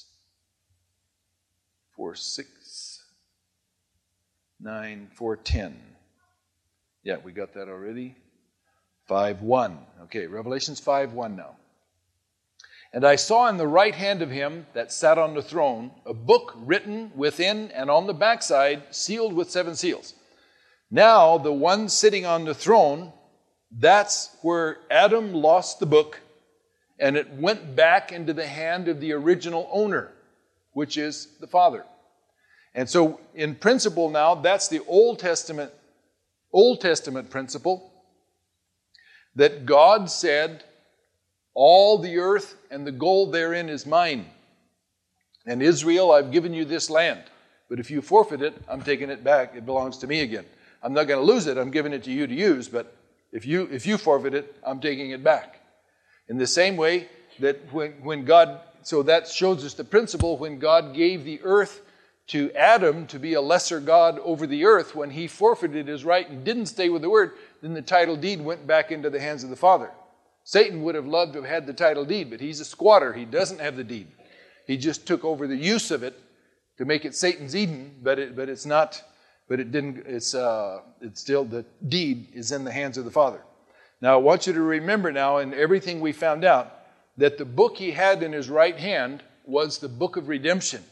four, six, nine, four, ten. Yeah, we got that already. five, one. Okay, Revelations five, one now. And I saw in the right hand of him that sat on the throne a book written within and on the backside, sealed with seven seals. Now, the one sitting on the throne, that's where Adam lost the book, and it went back into the hand of the original owner, which is the Father. And so, in principle now, that's the Old Testament, Old Testament principle, that God said, all the earth and the gold therein is mine. And Israel, I've given you this land. But if you forfeit it, I'm taking it back. It belongs to me again. I'm not going to lose it. I'm giving it to you to use, but If you if you forfeit it, I'm taking it back. In the same way that when, when God, so that shows us the principle, when God gave the earth to Adam to be a lesser God over the earth, when he forfeited his right and didn't stay with the word, then the title deed went back into the hands of the Father. Satan would have loved to have had the title deed, but he's a squatter. He doesn't have the deed. He just took over the use of it to make it Satan's Eden, but it but it's not. But it didn't, it's, uh, it's still, the deed is in the hands of the Father. Now, I want you to remember now, in everything we found out, that the book he had in his right hand was the book of redemption.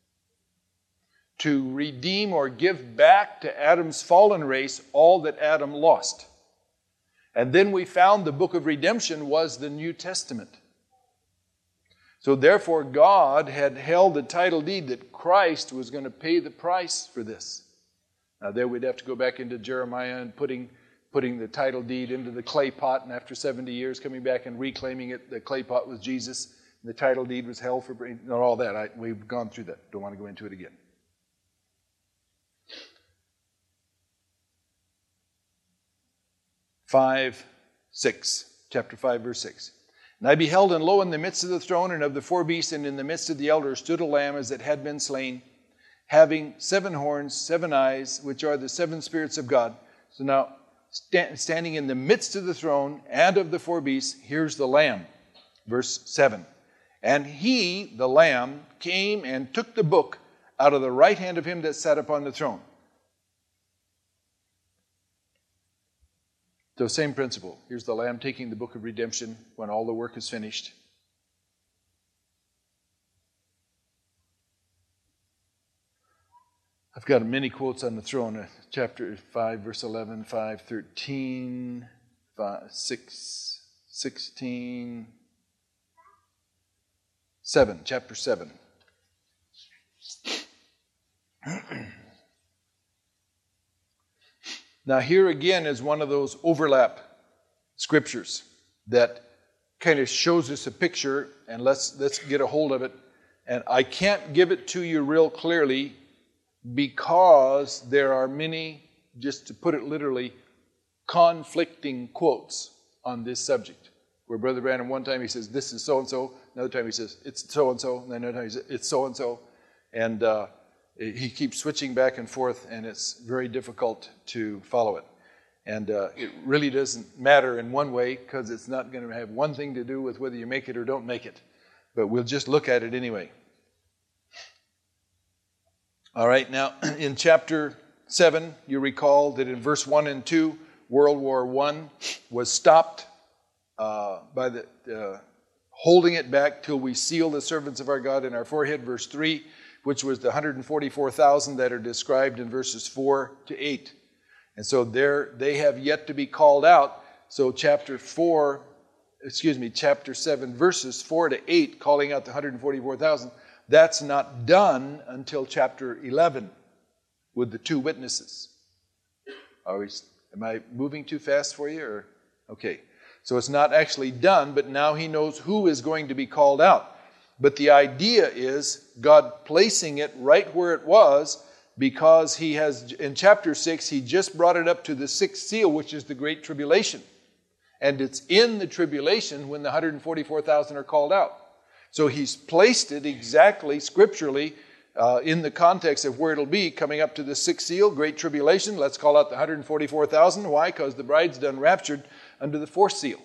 To redeem or give back to Adam's fallen race all that Adam lost. And then we found the book of redemption was the New Testament. So therefore, God had held the title deed that Christ was going to pay the price for this. Now there we'd have to go back into Jeremiah and putting putting the title deed into the clay pot, and after seventy years coming back and reclaiming it, the clay pot was Jesus, and the title deed was held for, you know, all that. I, we've gone through that. Don't want to go into it again. Five, six, chapter five, verse six. And I beheld, and lo, in the midst of the throne and of the four beasts, and in the midst of the elders, stood a lamb as it had been slain, having seven horns, seven eyes, which are the seven spirits of God. So now, stand, standing in the midst of the throne and of the four beasts, here's the lamb. Verse seven. And he, the lamb, came and took the book out of the right hand of him that sat upon the throne. So same principle. Here's the lamb taking the book of redemption when all the work is finished. I've got many quotes on the throne. Chapter five, verse eleven, five, thirteen, five, six, sixteen, seven, chapter seven. Now here again is one of those overlap scriptures that kind of shows us a picture, and let's let's get a hold of it. And I can't give it to you real clearly because there are many, just to put it literally, conflicting quotes on this subject. Where Brother Branham, one time he says, this is so-and-so, another time he says, it's so-and-so, and then another time he says, it's so-and-so. And uh, he keeps switching back and forth, and it's very difficult to follow it. And uh, it really doesn't matter in one way, because it's not going to have one thing to do with whether you make it or don't make it. But we'll just look at it anyway. All right, now in chapter seven, you recall that in verse one and two, World War One was stopped uh, by the uh, holding it back till we seal the servants of our God in our forehead. Verse three, which was the one hundred forty-four thousand that are described in verses four to eight. And so there they have yet to be called out. So chapter four, excuse me, chapter seven, verses four to eight, calling out the one hundred forty-four thousand, that's not done until chapter eleven with the two witnesses. Are we, am I moving too fast for you? Or okay. So it's not actually done, but now he knows who is going to be called out. But the idea is God placing it right where it was, because he has, in chapter six, he just brought it up to the sixth seal, which is the Great Tribulation. And it's in the tribulation when the one hundred forty-four thousand are called out. So he's placed it exactly scripturally uh, in the context of where it'll be, coming up to the sixth seal, Great Tribulation. Let's call out the one hundred forty-four thousand. Why? Because the bride's done raptured under the fourth seal.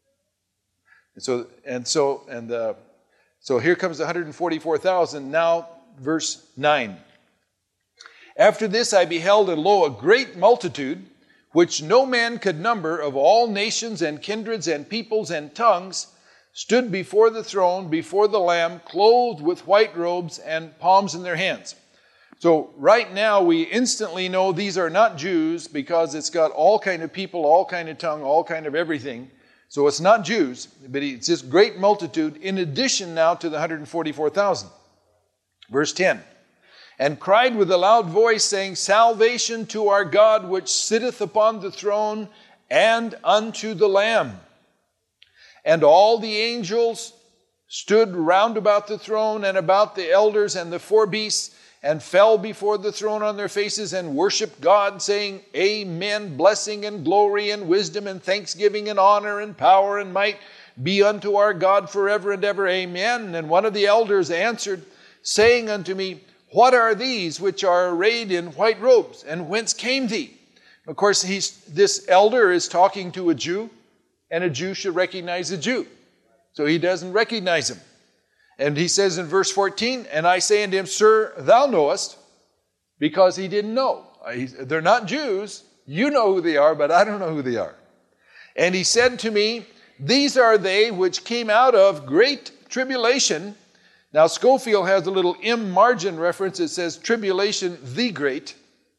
And so, and so, and uh, so here comes the one hundred forty-four thousand. Now, verse nine. After this I beheld, and lo, a great multitude, which no man could number, of all nations and kindreds and peoples and tongues, stood before the throne, before the Lamb, clothed with white robes and palms in their hands. So right now we instantly know these are not Jews, because it's got all kind of people, all kind of tongue, all kind of everything. So it's not Jews, but it's this great multitude in addition now to the one hundred forty-four thousand. Verse ten. And cried with a loud voice, saying, Salvation to our God, which sitteth upon the throne, and unto the Lamb. And all the angels stood round about the throne and about the elders and the four beasts, and fell before the throne on their faces and worshiped God, saying, Amen, blessing and glory and wisdom and thanksgiving and honor and power and might be unto our God forever and ever. Amen. And one of the elders answered, saying unto me, What are these which are arrayed in white robes, and whence came thee? Of course, he's, this elder is talking to a Jew, and a Jew should recognize a Jew. So he doesn't recognize him. And he says in verse fourteen, And I say unto him, Sir, thou knowest, because he didn't know. They're not Jews. You know who they are, but I don't know who they are. And he said to me, These are they which came out of great tribulation. Now Scofield has a little M margin reference. It says, Tribulation the great.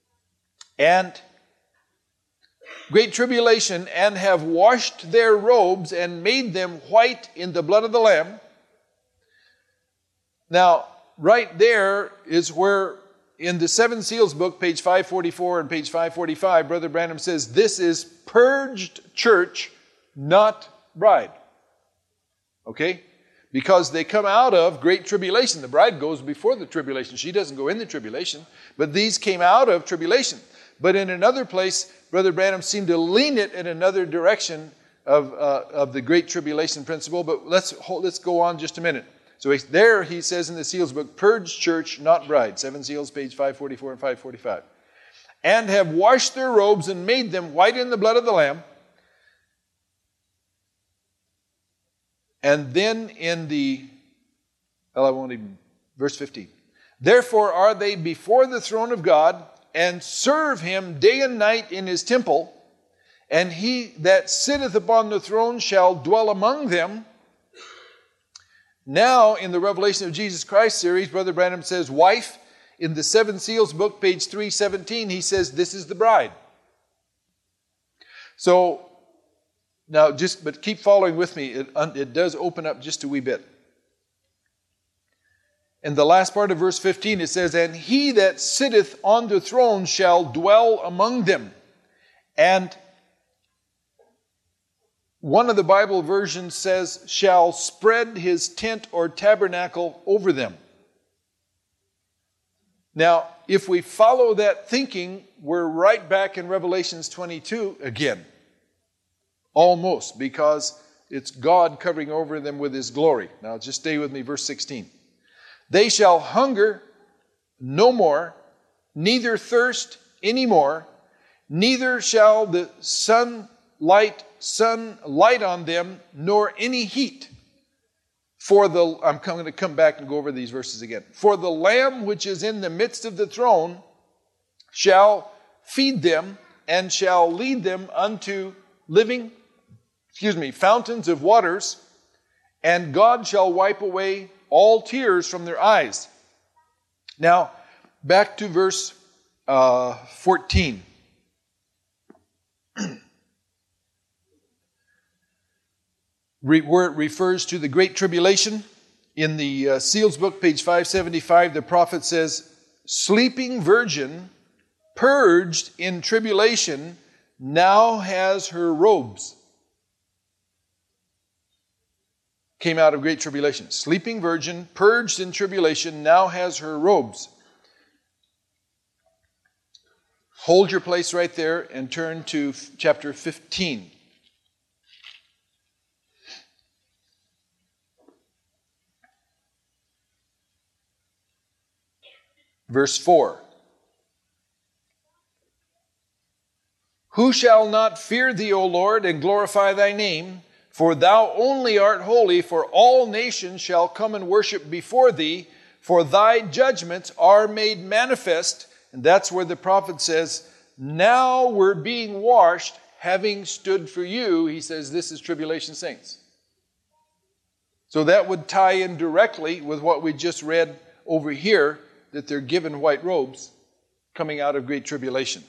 And great tribulation, and have washed their robes and made them white in the blood of the Lamb. Now, right there is where in the Seven Seals book, page five forty-four and page five forty-five, Brother Branham says, this is purged church, not bride. Okay? Because they come out of great tribulation. The bride goes before the tribulation. She doesn't go in the tribulation. But these came out of tribulation. But in another place, Brother Branham seemed to lean it in another direction of, uh, of the great tribulation principle. But let's, hold, let's go on just a minute. So he, there he says in the Seals book, purged church, not bride. Seven Seals, page five forty-four and five forty-five. And have washed their robes and made them white in the blood of the Lamb. And then in the, well, I won't even, verse fifteen. Therefore are they before the throne of God, and serve him day and night in his temple, and he that sitteth upon the throne shall dwell among them. Now, in the Revelation of Jesus Christ series, Brother Branham says, wife. In the Seven Seals book, page three seventeen, he says, this is the bride. So, now, just but keep following with me. It, it does open up just a wee bit. In the last part of verse fifteen, it says, and he that sitteth on the throne shall dwell among them. And one of the Bible versions says, shall spread his tent or tabernacle over them. Now, if we follow that thinking, we're right back in Revelations twenty-two again. Almost, because it's God covering over them with his glory. Now just stay with me, verse sixteen. They shall hunger no more, neither thirst any more, neither shall the sun light, sun light on them, nor any heat. For the, I'm going to come back and go over these verses again. For the Lamb which is in the midst of the throne shall feed them, and shall lead them unto living excuse me, fountains of waters, and God shall wipe away all tears from their eyes. Now, back to verse uh, fourteen. Re- where it refers to the Great Tribulation. In the uh, Seals book, page five seventy-five, the prophet says, sleeping virgin, purged in tribulation, now has her robes. Came out of great tribulation. Sleeping virgin, purged in tribulation, now has her robes. Hold your place right there and turn to f- chapter fifteen. Verse four. Who shall not fear thee, O Lord, and glorify thy name? For thou only art holy, for all nations shall come and worship before thee, for thy judgments are made manifest. And that's where the prophet says, now we're being washed, having stood for you. He says, this is tribulation saints. So that would tie in directly with what we just read over here, that they're given white robes coming out of great tribulation.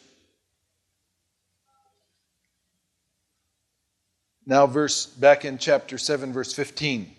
Now, verse back in chapter seven, verse fifteen.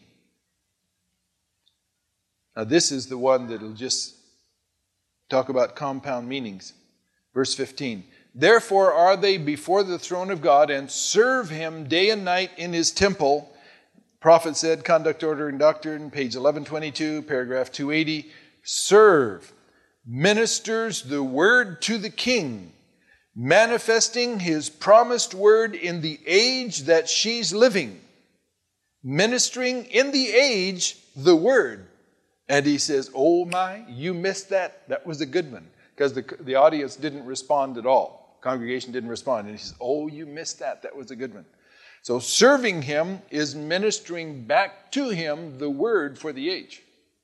Now, this is the one that will just talk about compound meanings. Verse fifteen. Therefore are they before the throne of God, and serve him day and night in his temple. Prophet said, Conduct, Order, and Doctrine, page eleven twenty-two, paragraph two eighty. Serve, ministers the word to the king, manifesting his promised word in the age that she's living, ministering in the age the word. And he says, oh my, you missed that. That was a good one. Because the, the audience didn't respond at all. Congregation didn't respond. And he says, oh, you missed that. That was a good one. So serving him is ministering back to him the word for the age.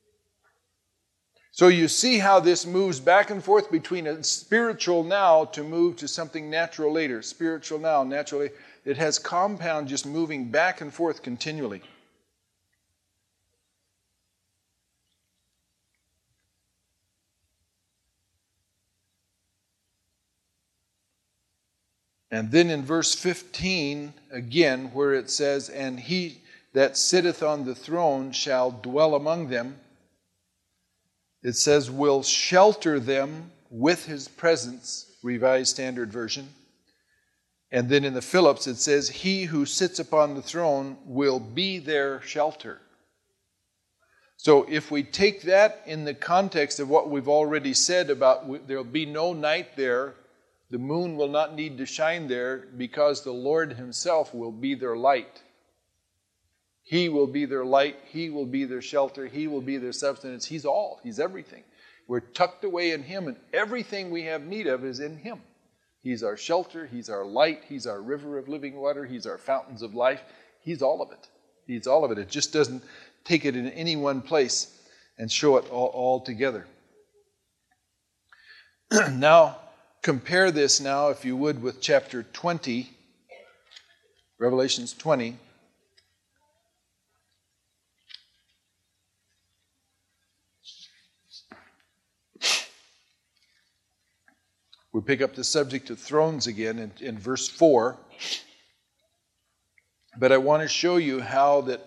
So you see how this moves back and forth between a spiritual now to move to something natural later. Spiritual now, naturally. It has compound just moving back and forth continually. And then in verse fifteen, again, where it says, and he that sitteth on the throne shall dwell among them. It says, will shelter them with his presence, Revised Standard Version. And then in the Phillips it says, he who sits upon the throne will be their shelter. So if we take that in the context of what we've already said about there will be no night there, the moon will not need to shine there because the Lord himself will be their light. He will be their light. He will be their shelter. He will be their substance. He's all. He's everything. We're tucked away in him, and everything we have need of is in him. He's our shelter. He's our light. He's our river of living water. He's our fountains of life. He's all of it. He's all of it. It just doesn't take it in any one place and show it all, all together. Now, compare this now, if you would, with chapter twenty, Revelations twenty. We pick up the subject of thrones again in, in verse four. But I want to show you how that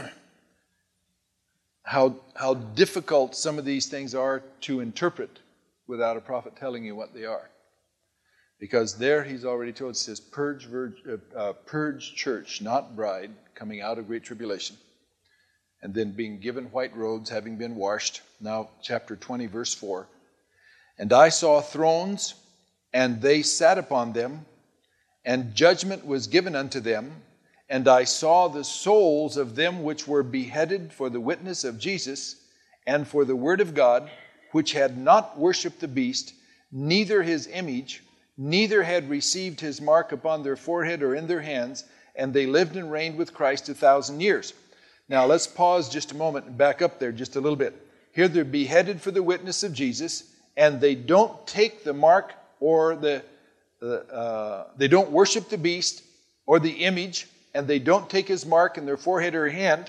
how how difficult some of these things are to interpret without a prophet telling you what they are. Because there he's already told, it says, purge, virg- uh, uh, purge church, not bride, coming out of great tribulation. And then being given white robes, having been washed. Now chapter twenty, verse four. And I saw thrones, and they sat upon them, and judgment was given unto them. And I saw the souls of them which were beheaded for the witness of Jesus and for the word of God, which had not worshipped the beast, neither his image, neither had received his mark upon their forehead or in their hands, and they lived and reigned with Christ a thousand years. Now let's pause just a moment and back up there just a little bit. Here they're beheaded for the witness of Jesus, and they don't take the mark or the, uh, they don't worship the beast or the image, and they don't take his mark in their forehead or hand.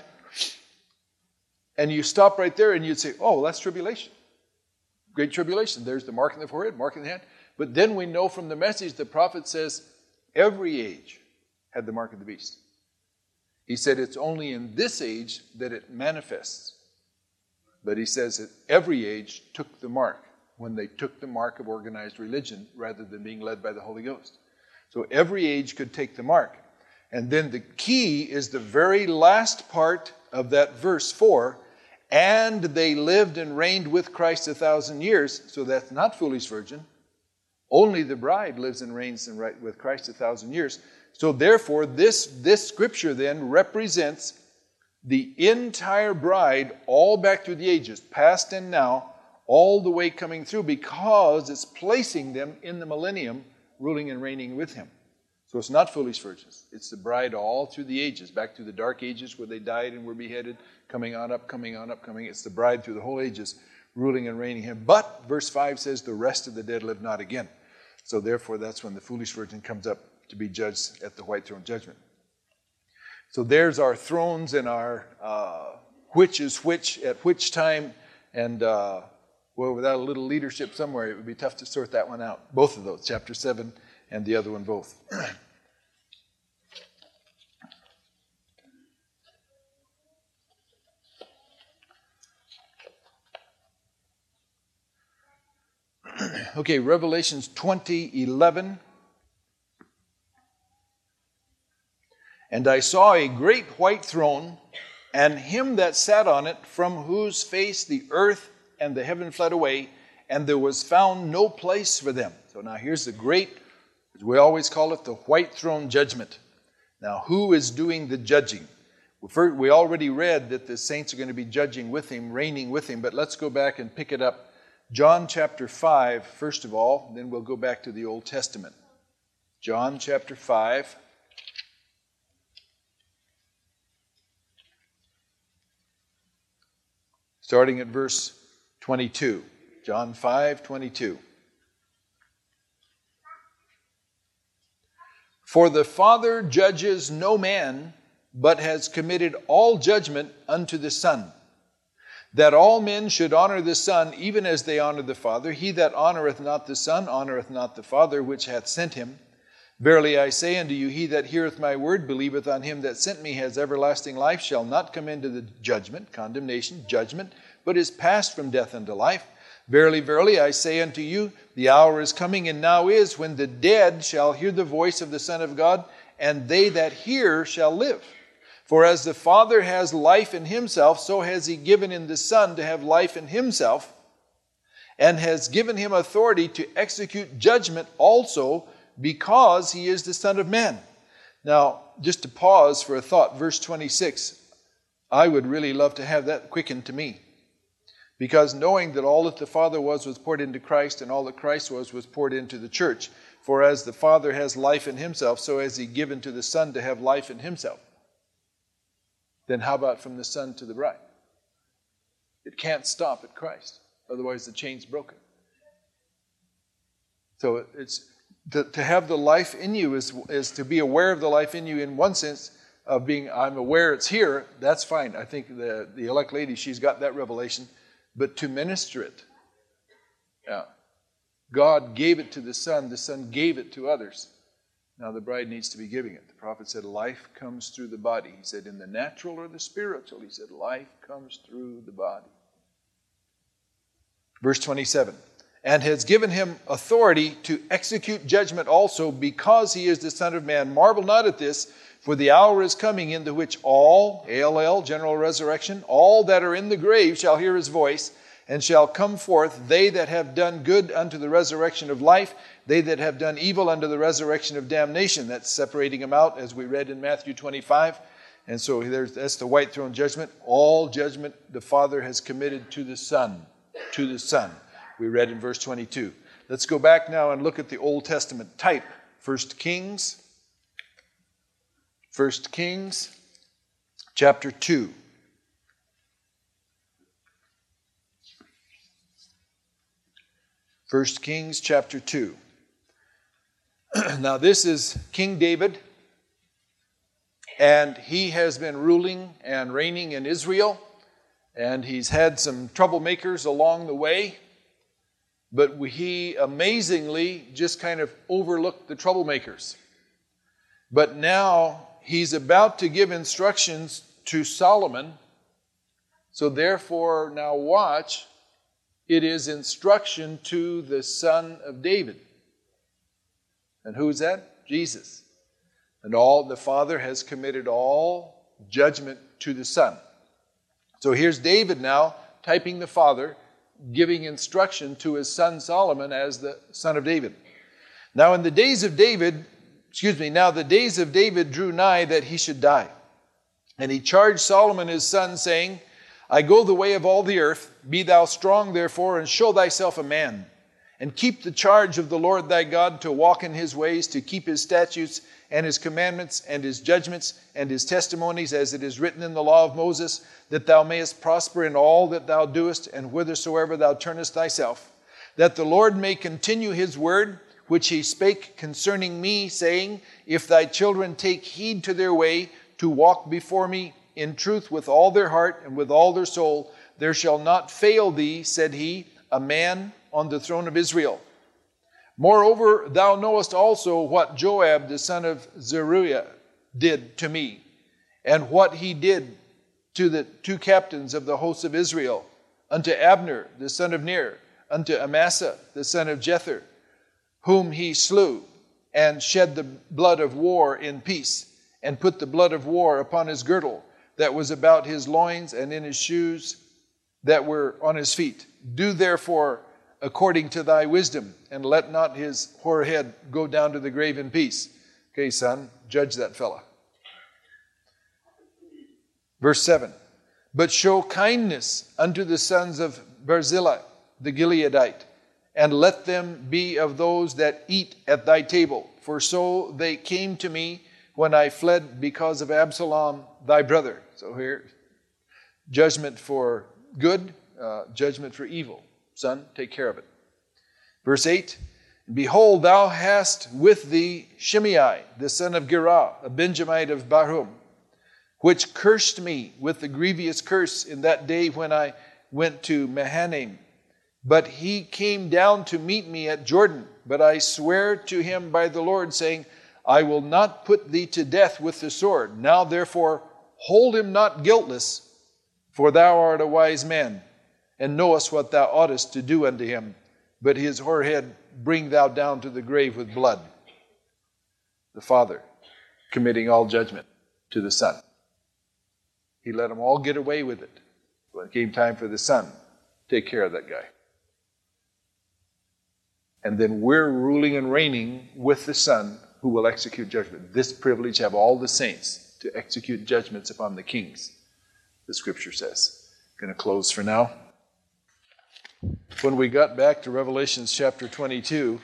And you stop right there and you'd say, oh, that's tribulation. Great tribulation. There's the mark in the forehead, mark in the hand. But then we know from the message, the prophet says, every age had the mark of the beast. He said it's only in this age that it manifests. But he says that every age took the mark when they took the mark of organized religion rather than being led by the Holy Ghost. So every age could take the mark. And then the key is the very last part of that verse four. And they lived and reigned with Christ a thousand years. So that's not foolish virgin. Only the bride lives and reigns with Christ a thousand years. So therefore, this, this scripture then represents the entire bride all back through the ages, past and now, all the way coming through, because it's placing them in the millennium, ruling and reigning with him. So it's not foolish virgins. It's the bride all through the ages, back through the dark ages where they died and were beheaded, coming on up, coming on up, coming. It's the bride through the whole ages, ruling and reigning him. But verse five says, the rest of the dead live not again. So therefore, that's when the foolish virgin comes up to be judged at the white throne judgment. So there's our thrones and our uh, which is which at which time. And uh, well, without a little leadership somewhere, it would be tough to sort that one out. Both of those, chapter seven and the other one both. Okay, Revelations twenty eleven. And I saw a great white throne, and him that sat on it, from whose face the earth and the heaven fled away, and there was found no place for them. So now here's the great, as we always call it, the white throne judgment. Now, who is doing the judging? We already read that the saints are going to be judging with him, reigning with him, but let's go back and pick it up. John chapter five, first of all, then we'll go back to the Old Testament. John chapter five. Starting at verse twenty-two. John five, twenty-two. For the Father judges no man, but has committed all judgment unto the Son, that all men should honor the Son, even as they honor the Father. He that honoreth not the Son honoreth not the Father which hath sent him. Verily I say unto you, he that heareth my word, believeth on him that sent me, has everlasting life, shall not come into the judgment, condemnation, judgment, but is passed from death unto life. Verily, verily, I say unto you, the hour is coming, and now is, when the dead shall hear the voice of the Son of God, and they that hear shall live. For as the Father has life in himself, so has he given in the Son to have life in himself, and has given him authority to execute judgment also, because he is the Son of Man. Now, just to pause for a thought, verse twenty-six, I would really love to have that quickened to me. Because knowing that all that the Father was was poured into Christ, and all that Christ was was poured into the church. For as the Father has life in himself, so has he given to the Son to have life in himself. Then how about from the Son to the bride? It can't stop at Christ. Otherwise the chain's broken. So it's to, to have the life in you is, is to be aware of the life in you in one sense of being, I'm aware it's here. That's fine. I think the, the elect lady, she's got that revelation. But to minister it. Yeah. God gave it to the Son. The Son gave it to others. Now the bride needs to be giving it. The prophet said life comes through the body. He said in the natural or the spiritual. He said life comes through the body. Verse twenty-seven. And has given him authority to execute judgment also, because he is the Son of Man. Marvel not at this, for the hour is coming in the which all, A L L, general resurrection, all that are in the grave shall hear his voice, and shall come forth, they that have done good unto the resurrection of life, they that have done evil unto the resurrection of damnation. That's separating them out, as we read in Matthew twenty-five. And so there's, that's the white throne judgment. All judgment the Father has committed to the Son. To the Son. We read in verse twenty-two. Let's go back now and look at the Old Testament type. First Kings. First Kings, chapter two. First Kings, chapter two. Now this is King David, and he has been ruling and reigning in Israel, and he's had some troublemakers along the way, but he amazingly just kind of overlooked the troublemakers. But now he's about to give instructions to Solomon. So therefore, now watch, it is instruction to the son of David. And who's that? Jesus. And all the Father has committed all judgment to the Son. So here's David now typing the Father, giving instruction to his son Solomon as the son of David. Now in the days of David, excuse me, now the days of David drew nigh that he should die. And he charged Solomon his son, saying, I go the way of all the earth. Be thou strong, therefore, and show thyself a man. And keep the charge of the Lord thy God, to walk in his ways, to keep his statutes and his commandments and his judgments and his testimonies, as it is written in the law of Moses, that thou mayest prosper in all that thou doest, and whithersoever thou turnest thyself. That the Lord may continue his word, which he spake concerning me, saying, If thy children take heed to their way, to walk before me in truth with all their heart and with all their soul, there shall not fail thee, said he, a man on the throne of Israel. Moreover, thou knowest also what Joab the son of Zeruiah did to me, and what he did to the two captains of the hosts of Israel, unto Abner the son of Ner, unto Amasa the son of Jether, whom he slew, and shed the blood of war in peace, and put the blood of war upon his girdle that was about his loins, and in his shoes that were on his feet. Do therefore according to thy wisdom, and let not his hoar head go down to the grave in peace. Okay, son, judge that fella. Verse seven. But show kindness unto the sons of Barzillai, the Gileadite, and let them be of those that eat at thy table. For so they came to me when I fled because of Absalom, thy brother. So here, judgment for good, uh, judgment for evil. Son, take care of it. Verse eight. Behold, thou hast with thee Shimei, the son of Gerah, a Benjamite of Barum, which cursed me with the grievous curse in that day when I went to Mahanaim. But he came down to meet me at Jordan. But I swear to him by the Lord, saying, I will not put thee to death with the sword. Now therefore hold him not guiltless, for thou art a wise man. and knowest what thou oughtest to do unto him. But his whorehead bring thou down to the grave with blood. The Father committing all judgment to the Son. He let them all get away with it. When it came time for the Son, take care of that guy. And then we're ruling and reigning with the Son who will execute judgment. This privilege have all the saints to execute judgments upon the kings, the Scripture says. Going to close for now. When we got back to Revelation chapter twenty-two,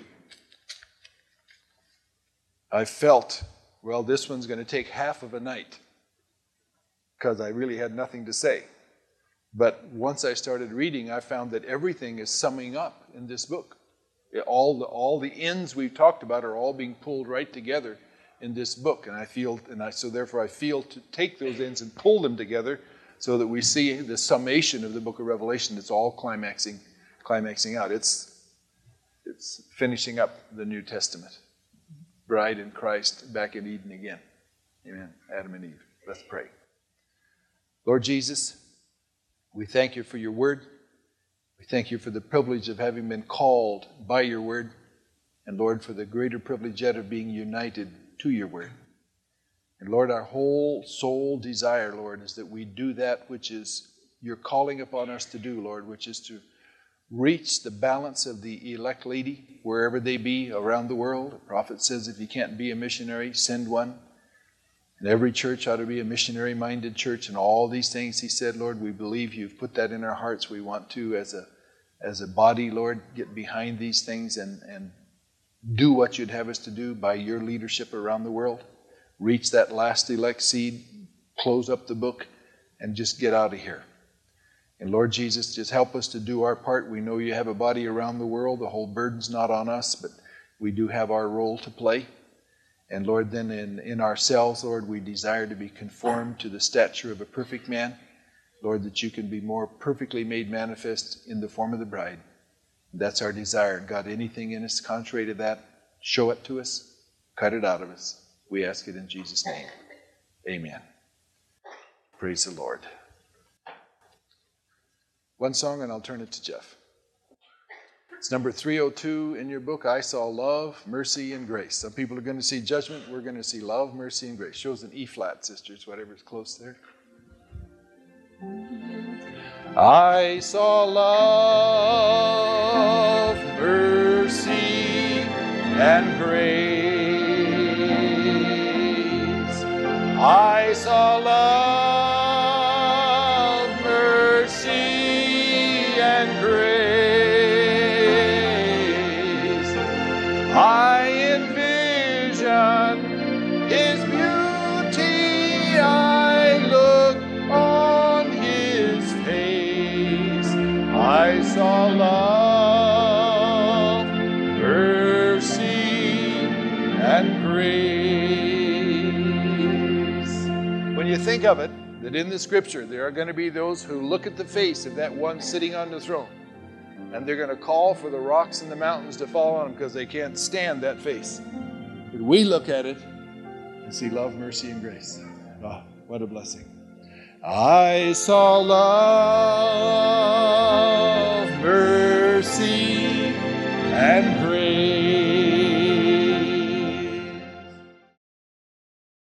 I felt, well, this one's going to take half of a night because I really had nothing to say. But once I started reading, I found that everything is summing up in this book. All the, all the ends we've talked about are all being pulled right together in this book. And I feel, and I, so therefore I feel to take those ends and pull them together so that we see the summation of the book of Revelation that's all climaxing, climaxing out. It's, it's finishing up the New Testament. Bride and Christ back in Eden again. Amen. Adam and Eve. Let's pray. Lord Jesus, we thank you for your word. We thank you for the privilege of having been called by your word. And Lord, for the greater privilege yet of being united to your word. And Lord, our whole soul desire, Lord, is that we do that which is you're calling upon us to do, Lord, which is to reach the balance of the elect lady, wherever they be around the world. The prophet says if you can't be a missionary, send one. And every church ought to be a missionary-minded church, and all these things, he said, Lord, we believe you've put that in our hearts. We want to, as a as a body, Lord, get behind these things and, and do what you'd have us to do by your leadership around the world. Reach that last elect seed, close up the book, and just get out of here. And Lord Jesus, just help us to do our part. We know you have a body around the world. The whole burden's not on us, but we do have our role to play. And Lord, then in, in ourselves, Lord, we desire to be conformed to the stature of a perfect man. Lord, that you can be more perfectly made manifest in the form of the bride. That's our desire. God, anything in us contrary to that, show it to us, cut it out of us. We ask it in Jesus' name. Amen. Praise the Lord. One song and I'll turn it to Jeff. It's number three oh two in your book, I Saw Love, Mercy, and Grace. Some people are going to see judgment. We're going to see love, mercy, and grace. Shows an E-flat, sisters, whatever's close there. I saw love, mercy, and grace. I saw love, mercy, and grace. I envision his beauty. I look on his face. I saw love, mercy, and grace. When you think of it, that in the Scripture there are going to be those who look at the face of that one sitting on the throne, and they're going to call for the rocks and the mountains to fall on them because they can't stand that face. But we look at it and see love, mercy, and grace. Oh, what a blessing. I saw love,